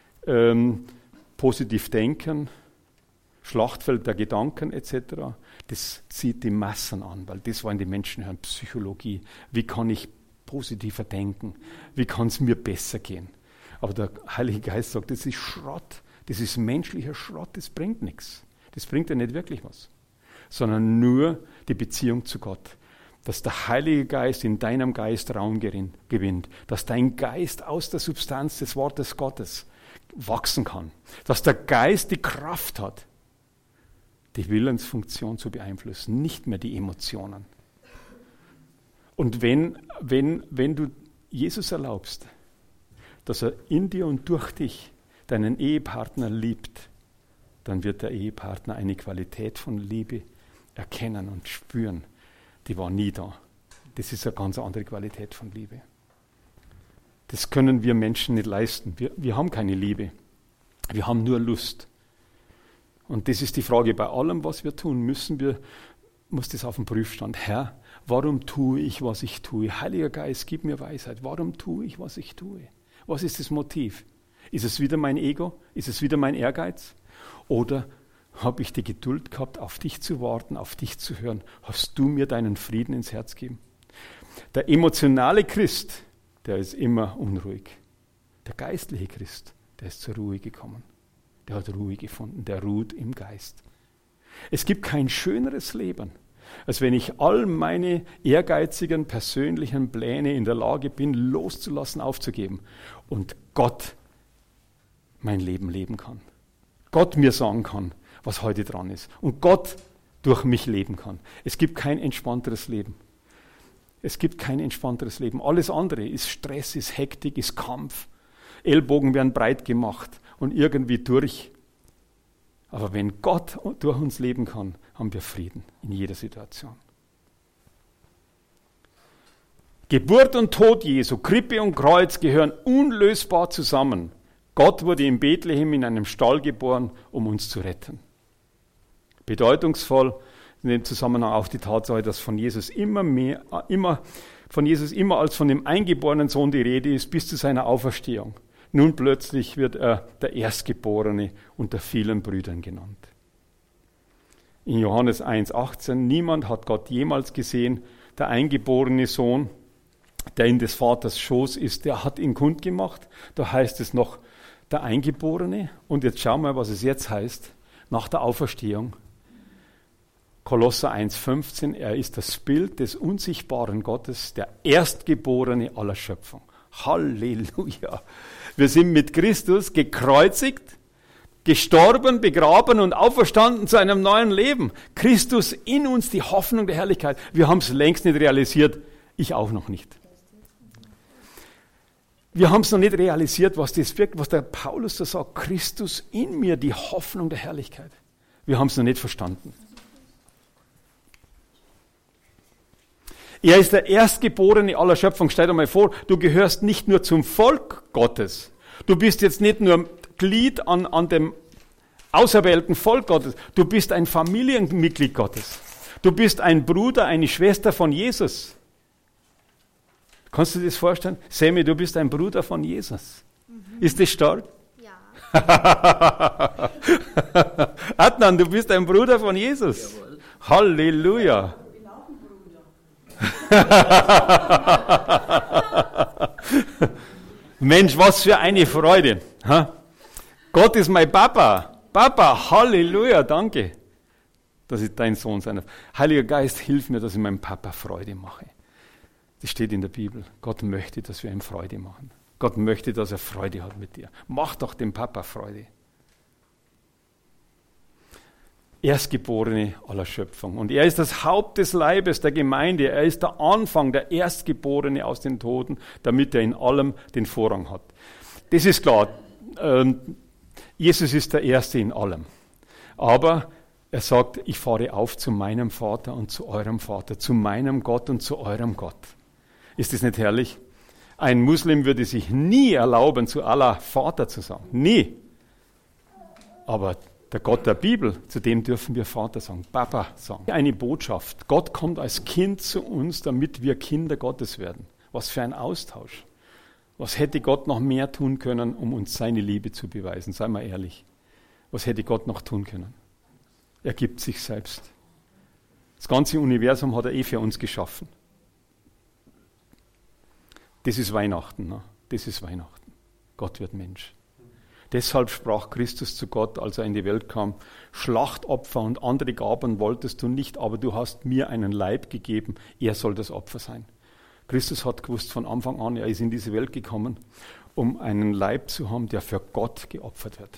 positiv denken, Schlachtfeld der Gedanken etc., das zieht die Massen an, weil das wollen die Menschen hören, Psychologie. Wie kann ich positiver denken? Wie kann es mir besser gehen? Aber der Heilige Geist sagt, das ist Schrott, das ist menschlicher Schrott, das bringt nichts. Das bringt ja nicht wirklich was, sondern nur die Beziehung zu Gott. Dass der Heilige Geist in deinem Geist Raum gewinnt, dass dein Geist aus der Substanz des Wortes Gottes wachsen kann, dass der Geist die Kraft hat, die Willensfunktion zu beeinflussen, nicht mehr die Emotionen. Und wenn du Jesus erlaubst, dass er in dir und durch dich deinen Ehepartner liebt, dann wird der Ehepartner eine Qualität von Liebe erkennen und spüren, die war nie da. Das ist eine ganz andere Qualität von Liebe. Das können wir Menschen nicht leisten. Wir haben keine Liebe. Wir haben nur Lust. Und das ist die Frage, bei allem, was wir tun, muss das auf den Prüfstand. Herr, warum tue ich, was ich tue? Heiliger Geist, gib mir Weisheit. Warum tue ich, was ich tue? Was ist das Motiv? Ist es wieder mein Ego? Ist es wieder mein Ehrgeiz? Oder habe ich die Geduld gehabt, auf dich zu warten, auf dich zu hören? Hast du mir deinen Frieden ins Herz gegeben? Der emotionale Christ, der ist immer unruhig. Der geistliche Christ, der ist zur Ruhe gekommen. Der hat Ruhe gefunden, der ruht im Geist. Es gibt kein schöneres Leben, als wenn ich all meine ehrgeizigen, persönlichen Pläne in der Lage bin, loszulassen, aufzugeben und Gott mein Leben leben kann. Gott mir sagen kann, was heute dran ist. Und Gott durch mich leben kann. Es gibt kein entspannteres Leben. Es gibt kein entspannteres Leben. Alles andere ist Stress, ist Hektik, ist Kampf. Ellbogen werden breit gemacht und irgendwie durch. Aber wenn Gott durch uns leben kann, haben wir Frieden in jeder Situation. Geburt und Tod Jesu, Krippe und Kreuz gehören unlösbar zusammen. Gott wurde in Bethlehem in einem Stall geboren, um uns zu retten. Bedeutungsvoll in dem Zusammenhang auch die Tatsache, dass von Jesus immer als von dem eingeborenen Sohn die Rede ist, bis zu seiner Auferstehung. Nun plötzlich wird er der Erstgeborene unter vielen Brüdern genannt. In Johannes 1,18, niemand hat Gott jemals gesehen, der eingeborene Sohn, der in des Vaters Schoß ist, der hat ihn kundgemacht. Da heißt es noch, der Eingeborene. Und jetzt schauen wir, was es jetzt heißt, nach der Auferstehung. Kolosser 1,15, er ist das Bild des unsichtbaren Gottes, der Erstgeborene aller Schöpfung. Halleluja! Wir sind mit Christus gekreuzigt, gestorben, begraben und auferstanden zu einem neuen Leben. Christus in uns, die Hoffnung der Herrlichkeit. Wir haben es längst nicht realisiert, ich auch noch nicht. Wir haben es noch nicht realisiert, was das wirkt, was der Paulus da sagt. Christus in mir, die Hoffnung der Herrlichkeit. Wir haben es noch nicht verstanden. Er ist der Erstgeborene aller Schöpfung. Stell dir mal vor, du gehörst nicht nur zum Volk Gottes. Du bist jetzt nicht nur Glied an dem auserwählten Volk Gottes. Du bist ein Familienmitglied Gottes. Du bist ein Bruder, eine Schwester von Jesus. Kannst du dir das vorstellen? Sammy, du bist ein Bruder von Jesus. Ist das stark? Ja. Adnan, du bist ein Bruder von Jesus. Jawohl. Halleluja. Mensch, was für eine Freude. Ha? Gott ist mein Papa. Papa, Halleluja, danke, dass ich dein Sohn sein darf. Heiliger Geist, hilf mir, dass ich meinem Papa Freude mache. Das steht in der Bibel. Gott möchte, dass wir ihm Freude machen. Gott möchte, dass er Freude hat mit dir. Mach doch dem Papa Freude. Erstgeborene aller Schöpfung. Und er ist das Haupt des Leibes der Gemeinde. Er ist der Anfang, der Erstgeborene aus den Toten, damit er in allem den Vorrang hat. Das ist klar. Jesus ist der Erste in allem. Aber er sagt, ich fahre auf zu meinem Vater und zu eurem Vater, zu meinem Gott und zu eurem Gott. Ist das nicht herrlich? Ein Muslim würde sich nie erlauben, zu Allah Vater zu sagen. Nie. Aber der Gott der Bibel, zu dem dürfen wir Vater sagen, Papa sagen. Eine Botschaft. Gott kommt als Kind zu uns, damit wir Kinder Gottes werden. Was für ein Austausch. Was hätte Gott noch mehr tun können, um uns seine Liebe zu beweisen? Sei mal ehrlich. Was hätte Gott noch tun können? Er gibt sich selbst. Das ganze Universum hat er für uns geschaffen. Das ist Weihnachten. Ne? Das ist Weihnachten. Gott wird Mensch. Deshalb sprach Christus zu Gott, als er in die Welt kam, Schlachtopfer und andere Gaben wolltest du nicht, aber du hast mir einen Leib gegeben, er soll das Opfer sein. Christus hat gewusst von Anfang an, er ist in diese Welt gekommen, um einen Leib zu haben, der für Gott geopfert wird.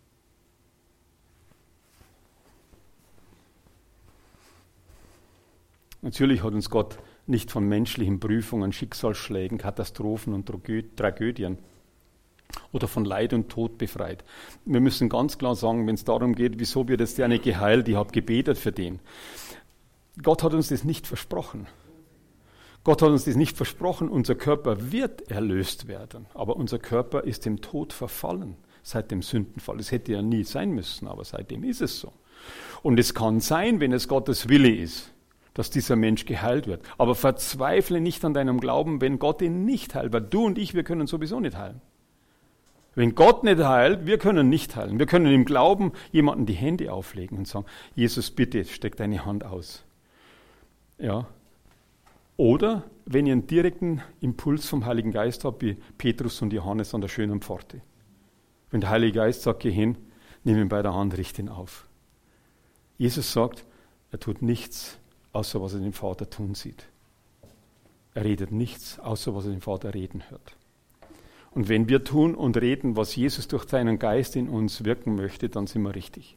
Natürlich hat uns Gott nicht von menschlichen Prüfungen, Schicksalsschlägen, Katastrophen und Tragödien oder von Leid und Tod befreit. Wir müssen ganz klar sagen, wenn es darum geht, wieso wird jetzt der nicht geheilt, ich habe gebetet für den. Gott hat uns das nicht versprochen. Gott hat uns das nicht versprochen, unser Körper wird erlöst werden, aber unser Körper ist dem Tod verfallen seit dem Sündenfall. Es hätte ja nie sein müssen, aber seitdem ist es so. Und es kann sein, wenn es Gottes Wille ist, dass dieser Mensch geheilt wird. Aber verzweifle nicht an deinem Glauben, wenn Gott ihn nicht heilt, weil du und ich, wir können sowieso nicht heilen. Wenn Gott nicht heilt, wir können nicht heilen. Wir können im Glauben jemandem die Hände auflegen und sagen, Jesus, bitte, steck deine Hand aus. Ja. Oder wenn ihr einen direkten Impuls vom Heiligen Geist habt, wie Petrus und Johannes an der schönen Pforte. Wenn der Heilige Geist sagt, geh hin, nimm ihn bei der Hand, richte ihn auf. Jesus sagt, er tut nichts, außer was er den Vater tun sieht. Er redet nichts, außer was er den Vater reden hört. Und wenn wir tun und reden, was Jesus durch seinen Geist in uns wirken möchte, dann sind wir richtig.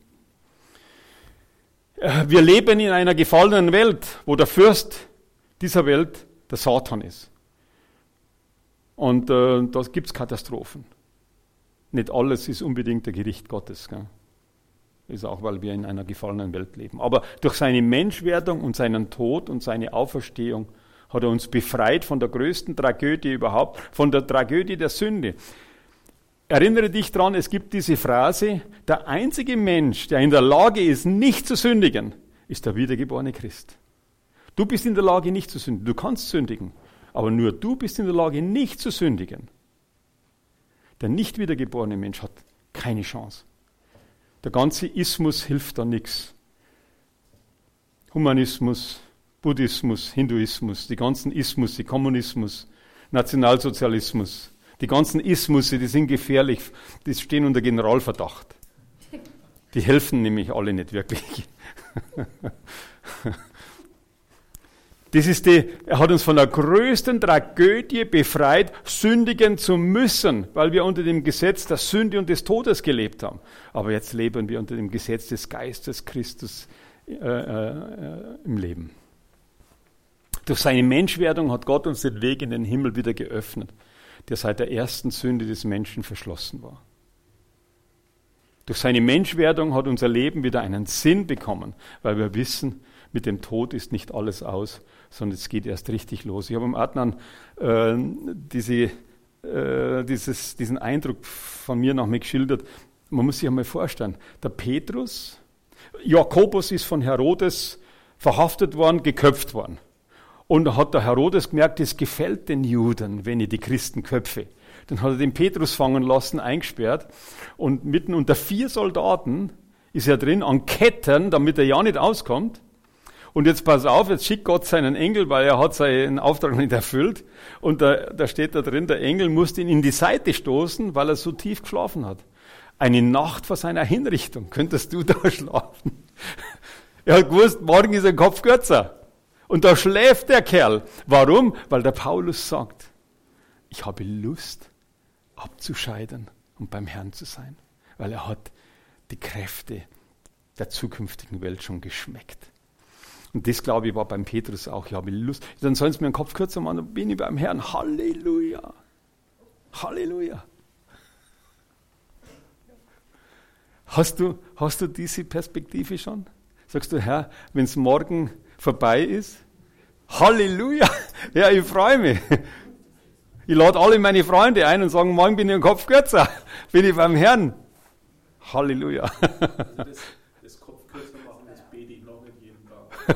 Wir leben in einer gefallenen Welt, wo der Fürst dieser Welt der Satan ist. Und da gibt es Katastrophen. Nicht alles ist unbedingt der Gericht Gottes. Gell? Ist auch, weil wir in einer gefallenen Welt leben. Aber durch seine Menschwerdung und seinen Tod und seine Auferstehung hat er uns befreit von der größten Tragödie überhaupt, von der Tragödie der Sünde. Erinnere dich daran, es gibt diese Phrase, der einzige Mensch, der in der Lage ist, nicht zu sündigen, ist der wiedergeborene Christ. Du bist in der Lage, nicht zu sündigen. Du kannst sündigen, aber nur du bist in der Lage, nicht zu sündigen. Der nicht wiedergeborene Mensch hat keine Chance. Der ganze Ismus hilft da nichts. Humanismus, Buddhismus, Hinduismus, die ganzen Ismus, Kommunismus, Nationalsozialismus, die ganzen Ismusse, die sind gefährlich, die stehen unter Generalverdacht. Die helfen nämlich alle nicht wirklich. Er hat uns von der größten Tragödie befreit, sündigen zu müssen, weil wir unter dem Gesetz der Sünde und des Todes gelebt haben. Aber jetzt leben wir unter dem Gesetz des Geistes Christus im Leben. Durch seine Menschwerdung hat Gott uns den Weg in den Himmel wieder geöffnet, der seit der ersten Sünde des Menschen verschlossen war. Durch seine Menschwerdung hat unser Leben wieder einen Sinn bekommen, weil wir wissen, mit dem Tod ist nicht alles aus, sondern es geht erst richtig los. Ich habe am Adnan diesen Eindruck von mir noch mal geschildert. Man muss sich einmal vorstellen, der Petrus, Jakobus ist von Herodes verhaftet worden, geköpft worden. Und da hat der Herodes gemerkt, es gefällt den Juden, wenn ich die Christen köpfe. Dann hat er den Petrus fangen lassen, eingesperrt. Und mitten unter 4 Soldaten ist er drin, an Ketten, damit er ja nicht auskommt. Und jetzt pass auf, jetzt schickt Gott seinen Engel, weil er hat seinen Auftrag nicht erfüllt. Und da steht da drin, der Engel musste ihn in die Seite stoßen, weil er so tief geschlafen hat. Eine Nacht vor seiner Hinrichtung. Könntest du da schlafen? Er hat gewusst, morgen ist ein Kopf kürzer. Und da schläft der Kerl. Warum? Weil der Paulus sagt, ich habe Lust abzuscheiden und beim Herrn zu sein. Weil er hat die Kräfte der zukünftigen Welt schon geschmeckt. Und das, glaube ich, war beim Petrus auch. Ich habe Lust. Dann sollen sie mir den Kopf kürzer machen, dann bin ich beim Herrn. Halleluja. Halleluja. Hast du diese Perspektive schon? Sagst du, Herr, wenn es morgen vorbei ist, Halleluja. Ja, ich freue mich. Ich lade alle meine Freunde ein und sage, morgen bin ich den Kopf kürzer. Bin ich beim Herrn. Halleluja. Also das Kopf kürzer machen, das bete ich noch nicht jeden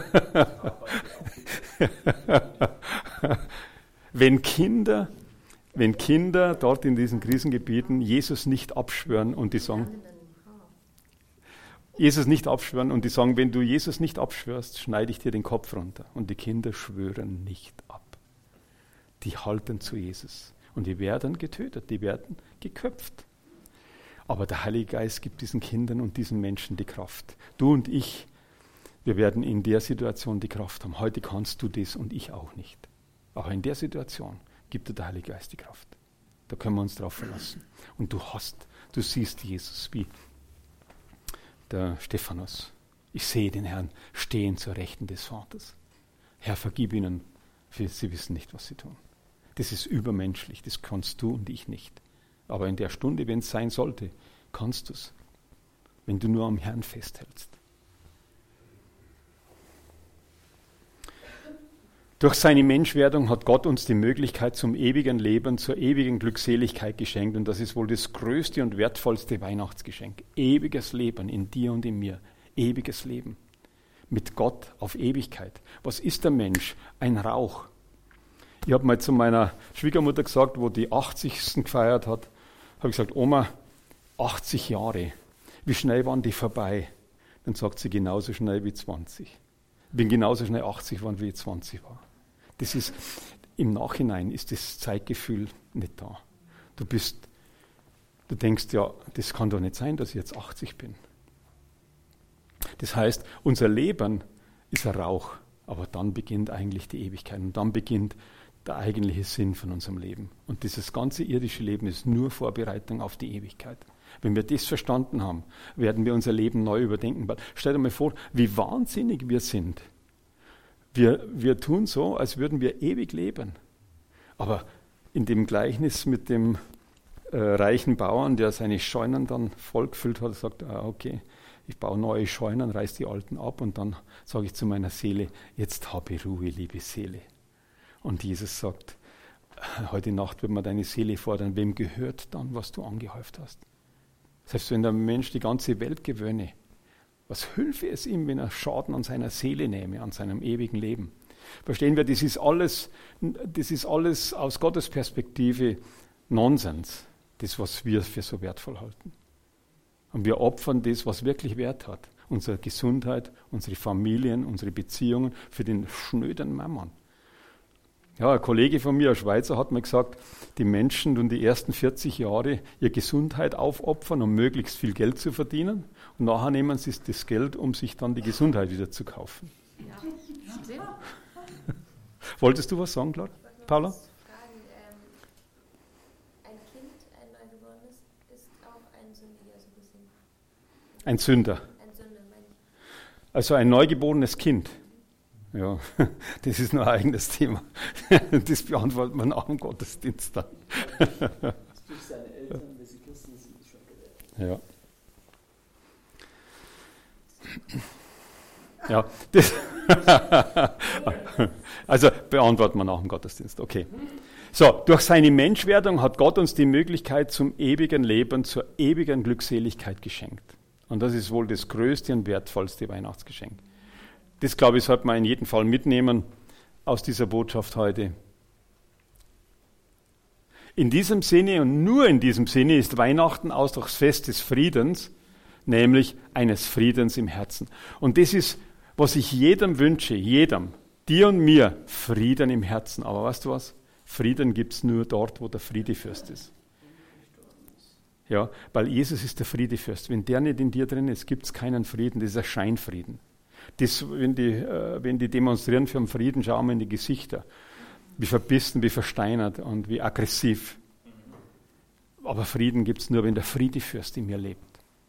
Tag. Wenn Kinder dort in diesen Krisengebieten Jesus nicht abschwören und die sagen, wenn du Jesus nicht abschwörst, schneide ich dir den Kopf runter. Und die Kinder schwören nicht ab. Die halten zu Jesus. Und die werden getötet, die werden geköpft. Aber der Heilige Geist gibt diesen Kindern und diesen Menschen die Kraft. Du und ich, wir werden in der Situation die Kraft haben. Heute kannst du das und ich auch nicht. Aber in der Situation gibt dir der Heilige Geist die Kraft. Da können wir uns drauf verlassen. Und du siehst Jesus wie der Stephanus. Ich sehe den Herrn stehen zur Rechten des Vaters. Herr, vergib ihnen, für sie wissen nicht, was sie tun. Das ist übermenschlich, das kannst du und ich nicht. Aber in der Stunde, wenn es sein sollte, kannst du es, wenn du nur am Herrn festhältst. Durch seine Menschwerdung hat Gott uns die Möglichkeit zum ewigen Leben, zur ewigen Glückseligkeit geschenkt. Und das ist wohl das größte und wertvollste Weihnachtsgeschenk. Ewiges Leben in dir und in mir. Ewiges Leben. Mit Gott auf Ewigkeit. Was ist der Mensch? Ein Rauch. Ich habe mal zu meiner Schwiegermutter gesagt, wo die 80. gefeiert hat, habe ich gesagt, Oma, 80 Jahre. Wie schnell waren die vorbei? Dann sagt sie, genauso schnell wie 20. Ich bin genauso schnell 80 geworden, wie ich 20 war. Das ist, im Nachhinein ist das Zeitgefühl nicht da. Du denkst, ja, das kann doch nicht sein, dass ich jetzt 80 bin. Das heißt, unser Leben ist ein Rauch, aber dann beginnt eigentlich die Ewigkeit und dann beginnt der eigentliche Sinn von unserem Leben. Und dieses ganze irdische Leben ist nur Vorbereitung auf die Ewigkeit. Wenn wir das verstanden haben, werden wir unser Leben neu überdenken. Stell dir mal vor, wie wahnsinnig wir sind. Wir tun so, als würden wir ewig leben. Aber in dem Gleichnis mit dem reichen Bauern, der seine Scheunen dann vollgefüllt hat, sagt, okay, ich baue neue Scheunen, reiß die alten ab und dann sage ich zu meiner Seele, jetzt habe Ruhe, liebe Seele. Und Jesus sagt, heute Nacht wird man deine Seele fordern, wem gehört dann, was du angehäuft hast? Selbst wenn der Mensch die ganze Welt gewöhne, was hülfe es ihm, wenn er Schaden an seiner Seele nehme, an seinem ewigen Leben? Verstehen wir, das ist alles aus Gottes Perspektive Nonsens, das, was wir für so wertvoll halten. Und wir opfern das, was wirklich Wert hat. Unsere Gesundheit, unsere Familien, unsere Beziehungen für den schnöden Mammon. Ja, ein Kollege von mir, ein Schweizer, hat mir gesagt, die Menschen tun die ersten 40 Jahre ihre Gesundheit aufopfern, um möglichst viel Geld zu verdienen. Und nachher nehmen sie das Geld, um sich dann die Gesundheit wieder zu kaufen. Ja, stimmt. Wolltest du was sagen, Paula? Ein Kind, ein Neugeborenes, ist auch ein Sündiger, so gesehen. Ein Sünder. Ein Sünder, meine ich. Also ein neugeborenes Kind. Ja, das ist nur ein eigenes Thema. Das beantwortet man auch im Gottesdienst dann. Durch seine Eltern, wenn sie Christen sind, ist schon gerettet. Ja. Ja, das Also beantworten wir nach dem Gottesdienst. Okay. So, durch seine Menschwerdung hat Gott uns die Möglichkeit zum ewigen Leben, zur ewigen Glückseligkeit geschenkt. Und das ist wohl das größte und wertvollste Weihnachtsgeschenk. Das, glaube ich, sollte man in jedem Fall mitnehmen aus dieser Botschaft heute. In diesem Sinne und nur in diesem Sinne ist Weihnachten Ausdrucksfest des Friedens, nämlich eines Friedens im Herzen. Und das ist, was ich jedem wünsche, jedem, dir und mir, Frieden im Herzen. Aber weißt du was? Frieden gibt es nur dort, wo der Friedefürst ist. Ja, weil Jesus ist der Friedefürst. Wenn der nicht in dir drin ist, gibt es keinen Frieden, das ist ein Scheinfrieden. Das, wenn die demonstrieren für den Frieden, schauen wir in die Gesichter. Wie verbissen, wie versteinert und wie aggressiv. Aber Frieden gibt es nur, wenn der Friedefürst in mir lebt.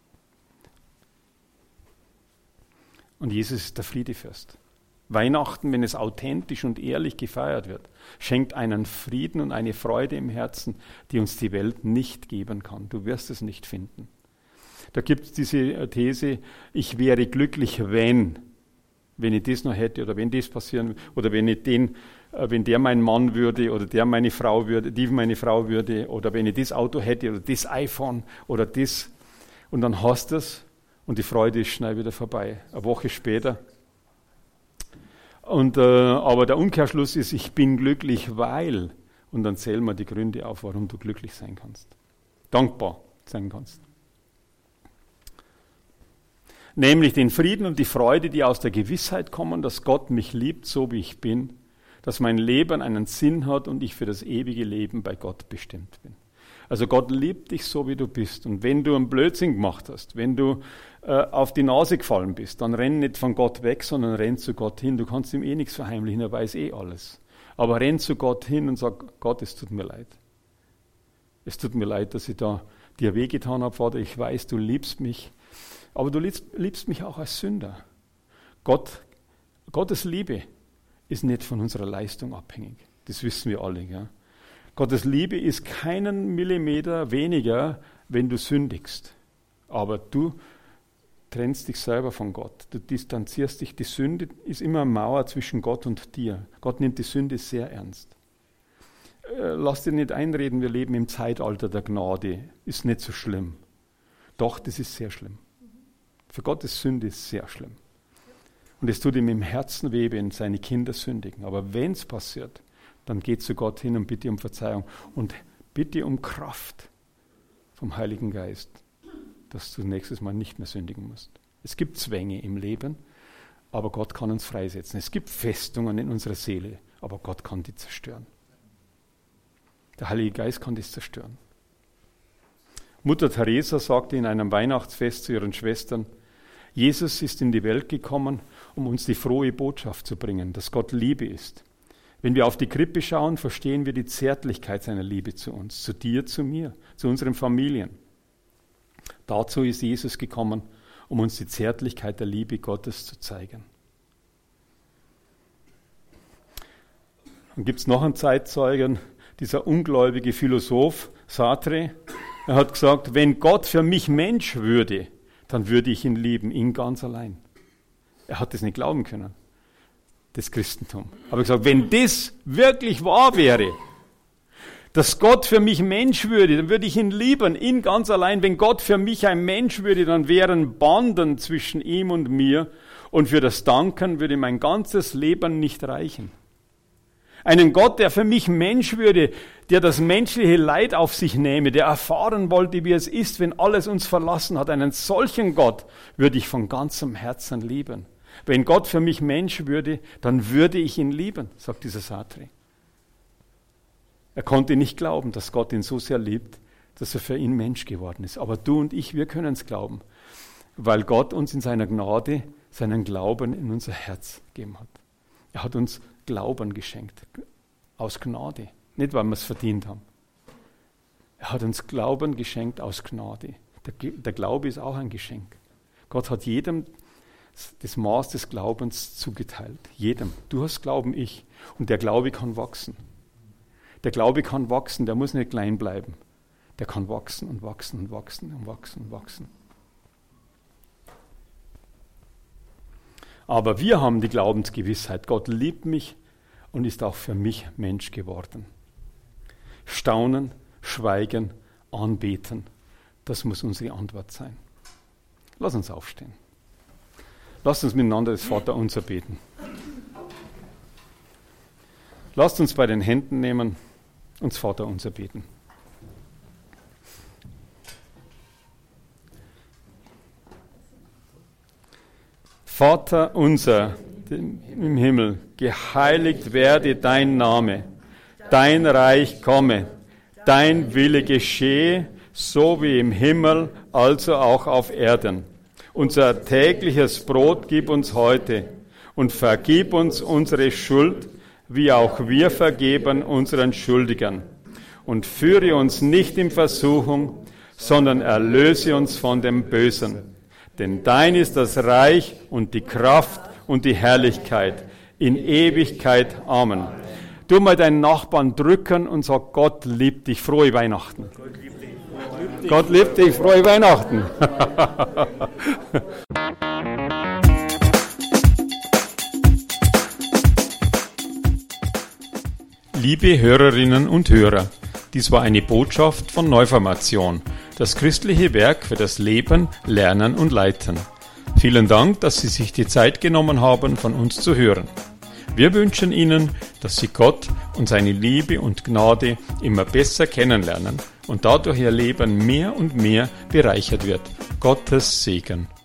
Und Jesus ist der Friedefürst. Weihnachten, wenn es authentisch und ehrlich gefeiert wird, schenkt einen Frieden und eine Freude im Herzen, die uns die Welt nicht geben kann. Du wirst es nicht finden. Da gibt es diese These, ich wäre glücklich, wenn ich das noch hätte oder wenn das passieren oder wenn der mein Mann würde oder der meine Frau würde, die meine Frau würde oder wenn ich das Auto hätte oder das iPhone oder das. Und dann hast du es und die Freude ist schnell wieder vorbei. Eine Woche später. Aber der Umkehrschluss ist, ich bin glücklich, weil. Und dann zählen wir die Gründe auf, warum du glücklich sein kannst. Dankbar sein kannst. Nämlich den Frieden und die Freude, die aus der Gewissheit kommen, dass Gott mich liebt, so wie ich bin, dass mein Leben einen Sinn hat und ich für das ewige Leben bei Gott bestimmt bin. Also Gott liebt dich so, wie du bist. Und wenn du einen Blödsinn gemacht hast, wenn du auf die Nase gefallen bist, dann renn nicht von Gott weg, sondern renn zu Gott hin. Du kannst ihm nichts verheimlichen, er weiß alles. Aber renn zu Gott hin und sag, Gott, es tut mir leid. Es tut mir leid, dass ich da dir wehgetan habe, Vater. Ich weiß, du liebst mich. Aber du liebst mich auch als Sünder. Gottes Liebe ist nicht von unserer Leistung abhängig. Das wissen wir alle. Ja? Gottes Liebe ist keinen Millimeter weniger, wenn du sündigst. Aber du trennst dich selber von Gott. Du distanzierst dich. Die Sünde ist immer eine Mauer zwischen Gott und dir. Gott nimmt die Sünde sehr ernst. Lass dir nicht einreden, wir leben im Zeitalter der Gnade. Ist nicht so schlimm. Doch, das ist sehr schlimm. Für Gott ist Sünde sehr schlimm. Und es tut ihm im Herzen weh, wenn seine Kinder sündigen. Aber wenn es passiert, dann geh zu Gott hin und bitte um Verzeihung. Und bitte um Kraft vom Heiligen Geist, dass du nächstes Mal nicht mehr sündigen musst. Es gibt Zwänge im Leben, aber Gott kann uns freisetzen. Es gibt Festungen in unserer Seele, aber Gott kann die zerstören. Der Heilige Geist kann das zerstören. Mutter Teresa sagte in einem Weihnachtsfest zu ihren Schwestern, Jesus ist in die Welt gekommen, um uns die frohe Botschaft zu bringen, dass Gott Liebe ist. Wenn wir auf die Krippe schauen, verstehen wir die Zärtlichkeit seiner Liebe zu uns, zu dir, zu mir, zu unseren Familien. Dazu ist Jesus gekommen, um uns die Zärtlichkeit der Liebe Gottes zu zeigen. Dann gibt es noch einen Zeitzeugen, dieser ungläubige Philosoph Sartre. Er hat gesagt, wenn Gott für mich Mensch würde, dann würde ich ihn lieben, ihn ganz allein. Er hat das nicht glauben können, das Christentum. Aber er hat gesagt, wenn das wirklich wahr wäre, dass Gott für mich Mensch würde, dann würde ich ihn lieben, ihn ganz allein. Wenn Gott für mich ein Mensch würde, dann wären Banden zwischen ihm und mir und für das Danken würde mein ganzes Leben nicht reichen. Einen Gott, der für mich Mensch würde, der das menschliche Leid auf sich nehme, der erfahren wollte, wie es ist, wenn alles uns verlassen hat. Einen solchen Gott würde ich von ganzem Herzen lieben. Wenn Gott für mich Mensch würde, dann würde ich ihn lieben, sagt dieser Sartre. Er konnte nicht glauben, dass Gott ihn so sehr liebt, dass er für ihn Mensch geworden ist. Aber du und ich, wir können es glauben, weil Gott uns in seiner Gnade seinen Glauben in unser Herz gegeben hat. Er hat uns Glauben geschenkt, aus Gnade, nicht weil wir es verdient haben. Er hat uns Glauben geschenkt aus Gnade. Der Glaube ist auch ein Geschenk. Gott hat jedem das Maß des Glaubens zugeteilt. Jedem. Du hast Glauben, ich. Und der Glaube kann wachsen. Der Glaube kann wachsen, der muss nicht klein bleiben. Der kann wachsen und wachsen und wachsen und wachsen und wachsen. Aber wir haben die Glaubensgewissheit, Gott liebt mich und ist auch für mich Mensch geworden. Staunen, schweigen, anbeten, das muss unsere Antwort sein. Lass uns aufstehen. Lasst uns miteinander das Vaterunser beten. Lasst uns bei den Händen nehmen und das Vaterunser beten. Vater unser im Himmel, geheiligt werde dein Name, dein Reich komme, dein Wille geschehe, so wie im Himmel, also auch auf Erden. Unser tägliches Brot gib uns heute und vergib uns unsere Schuld, wie auch wir vergeben unseren Schuldigern. Und führe uns nicht in Versuchung, sondern erlöse uns von dem Bösen. Denn dein ist das Reich und die Kraft und die Herrlichkeit in Ewigkeit. Amen. Tu mal deinen Nachbarn drücken und sag, Gott liebt dich, frohe Weihnachten. Gott liebt dich, frohe Weihnachten. Liebe Hörerinnen und Hörer, dies war eine Botschaft von Neuformation, das christliche Werk für das Leben, Lernen und Leiten. Vielen Dank, dass Sie sich die Zeit genommen haben, von uns zu hören. Wir wünschen Ihnen, dass Sie Gott und seine Liebe und Gnade immer besser kennenlernen und dadurch Ihr Leben mehr und mehr bereichert wird. Gottes Segen.